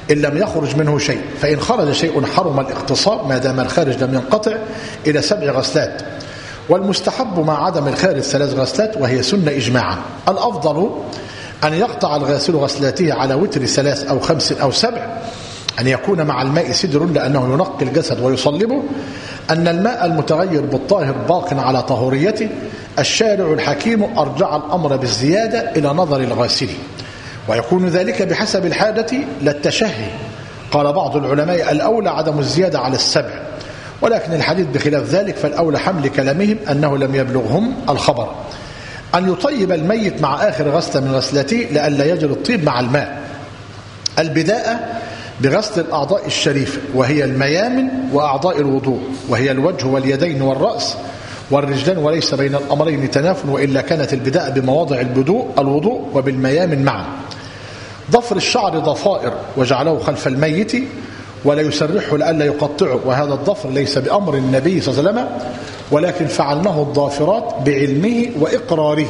إن لم يخرج منه شيء، فإن خرج شيء حرم الاغتصاب ما دام الخارج لم ينقطع إلى سبع غسلات. والمستحب مع عدم الخارج ثلاث غسلات وهي سنة إجماعا. الأفضل أن يقطع الغاسل غسلاته على وتر ثلاث أو خمس أو سبع، أن يكون مع الماء سدر لأنه ينقي الجسد ويصلبه، أن الماء المتغير بالطاهر باق على طهوريته. الشارع الحكيم أرجع الأمر بالزيادة إلى نظر الغاسل، ويكون ذلك بحسب الحاجة لا التشهي. قال بعض العلماء الأولى عدم الزيادة على السبع، ولكن الحديث بخلاف ذلك، فالأولى حمل كلامهم أنه لم يبلغهم الخبر. أن يطيب الميت مع آخر غسلة من غسلته لئلا يجري الطيب مع الماء. البداءة بغسل الأعضاء الشريفة وهي الميامن وأعضاء الوضوء، وهي الوجه واليدين والرأس والرجلان، وليس بين الأمرين تناف، وإلا كانت البداءة بمواضع البدوء الوضوء وبالميامن معا. ضفر الشعر ضفائر وجعله خلف الميت ولا يسرحه لئلا يقطعه، وهذا الضفر ليس بأمر النبي صلى الله عليه وسلم، ولكن فعلناه الضافرات بعلمه وإقراره.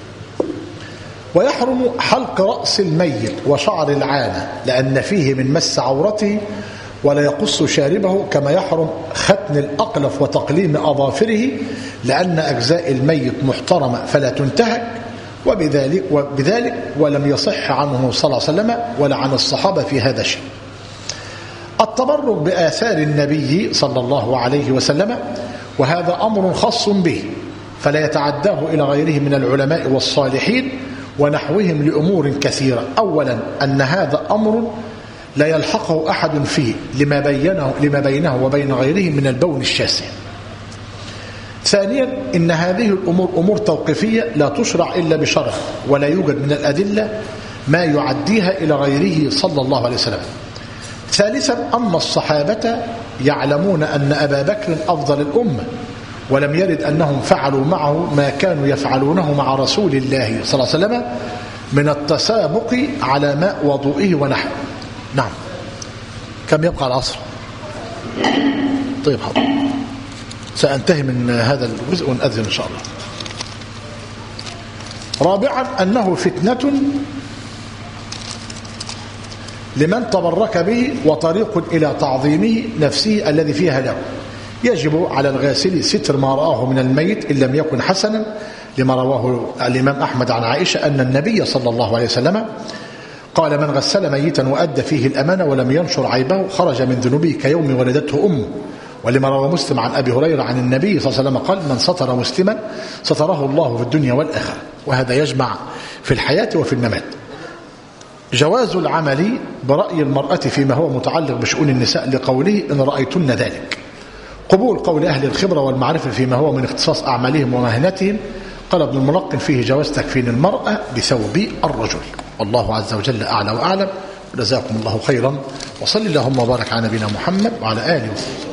ويحرم حلق رأس الميت وشعر العانة لأن فيه من مس عورته، ولا يقص شاربه، كما يحرم ختن الأقلف وتقليم أظافره لأن أجزاء الميت محترمة فلا تنتهك، وبذلك, وبذلك ولم يصح عنه صلى الله عليه وسلم ولا عن الصحابة في هذا الشيء. التبرك بآثار النبي صلى الله عليه وسلم، وهذا أمر خاص به فلا يتعداه إلى غيره من العلماء والصالحين ونحوهم لأمور كثيرة. أولا أن هذا أمر لا يلحقه أحد فيه لما بينه, لما بينه وبين غيره من البون الشاسع. ثانيا إن هذه الأمور أمور توقيفية لا تشرع إلا بشرع، ولا يوجد من الأدلة ما يعديها إلى غيره صلى الله عليه وسلم. ثالثا أن الصحابة يعلمون أن أبا بكر أفضل الأمة، ولم يرد أنهم فعلوا معه ما كانوا يفعلونه مع رسول الله صلى الله عليه وسلم من التسابق على ماء وضوئه ونحوه. نعم. كم يبقى العصر؟ طيب حاضر، سأنتهي من هذا الجزء ونأذن إن شاء الله. رابعا أنه فتنة لمن تبرك به وطريق إلى تعظيمه نفسه الذي فيها له. يجب على الغاسل ستر ما رآه من الميت إن لم يكن حسنا، لما رواه الإمام أحمد عن عائشة أن النبي صلى الله عليه وسلم قال: من غسل ميتا وأدى فيه الأمانة ولم ينشر عيبه خرج من ذنوبه كيوم ولدته أمه. ولما روى مسلم عن أبي هريرة عن النبي صلى الله عليه وسلم قال: من ستر مسلما ستره الله في الدنيا والآخرة. وهذا يجمع في الحياة وفي الممات. جواز العمل برأي المرأة فيما هو متعلق بشؤون النساء لقوله: إن رأيتن ذلك. قبول قول أهل الخبرة والمعرفة فيما هو من اختصاص أعمالهم ومهنتهم. قال ابن الملقن فيه جواز تكفين المرأة بثوب الرجل. والله عز وجل أعلى وأعلم. جزاكم الله خيرا، وصل اللهم وبارك على نبينا محمد وعلى آله وصحبه.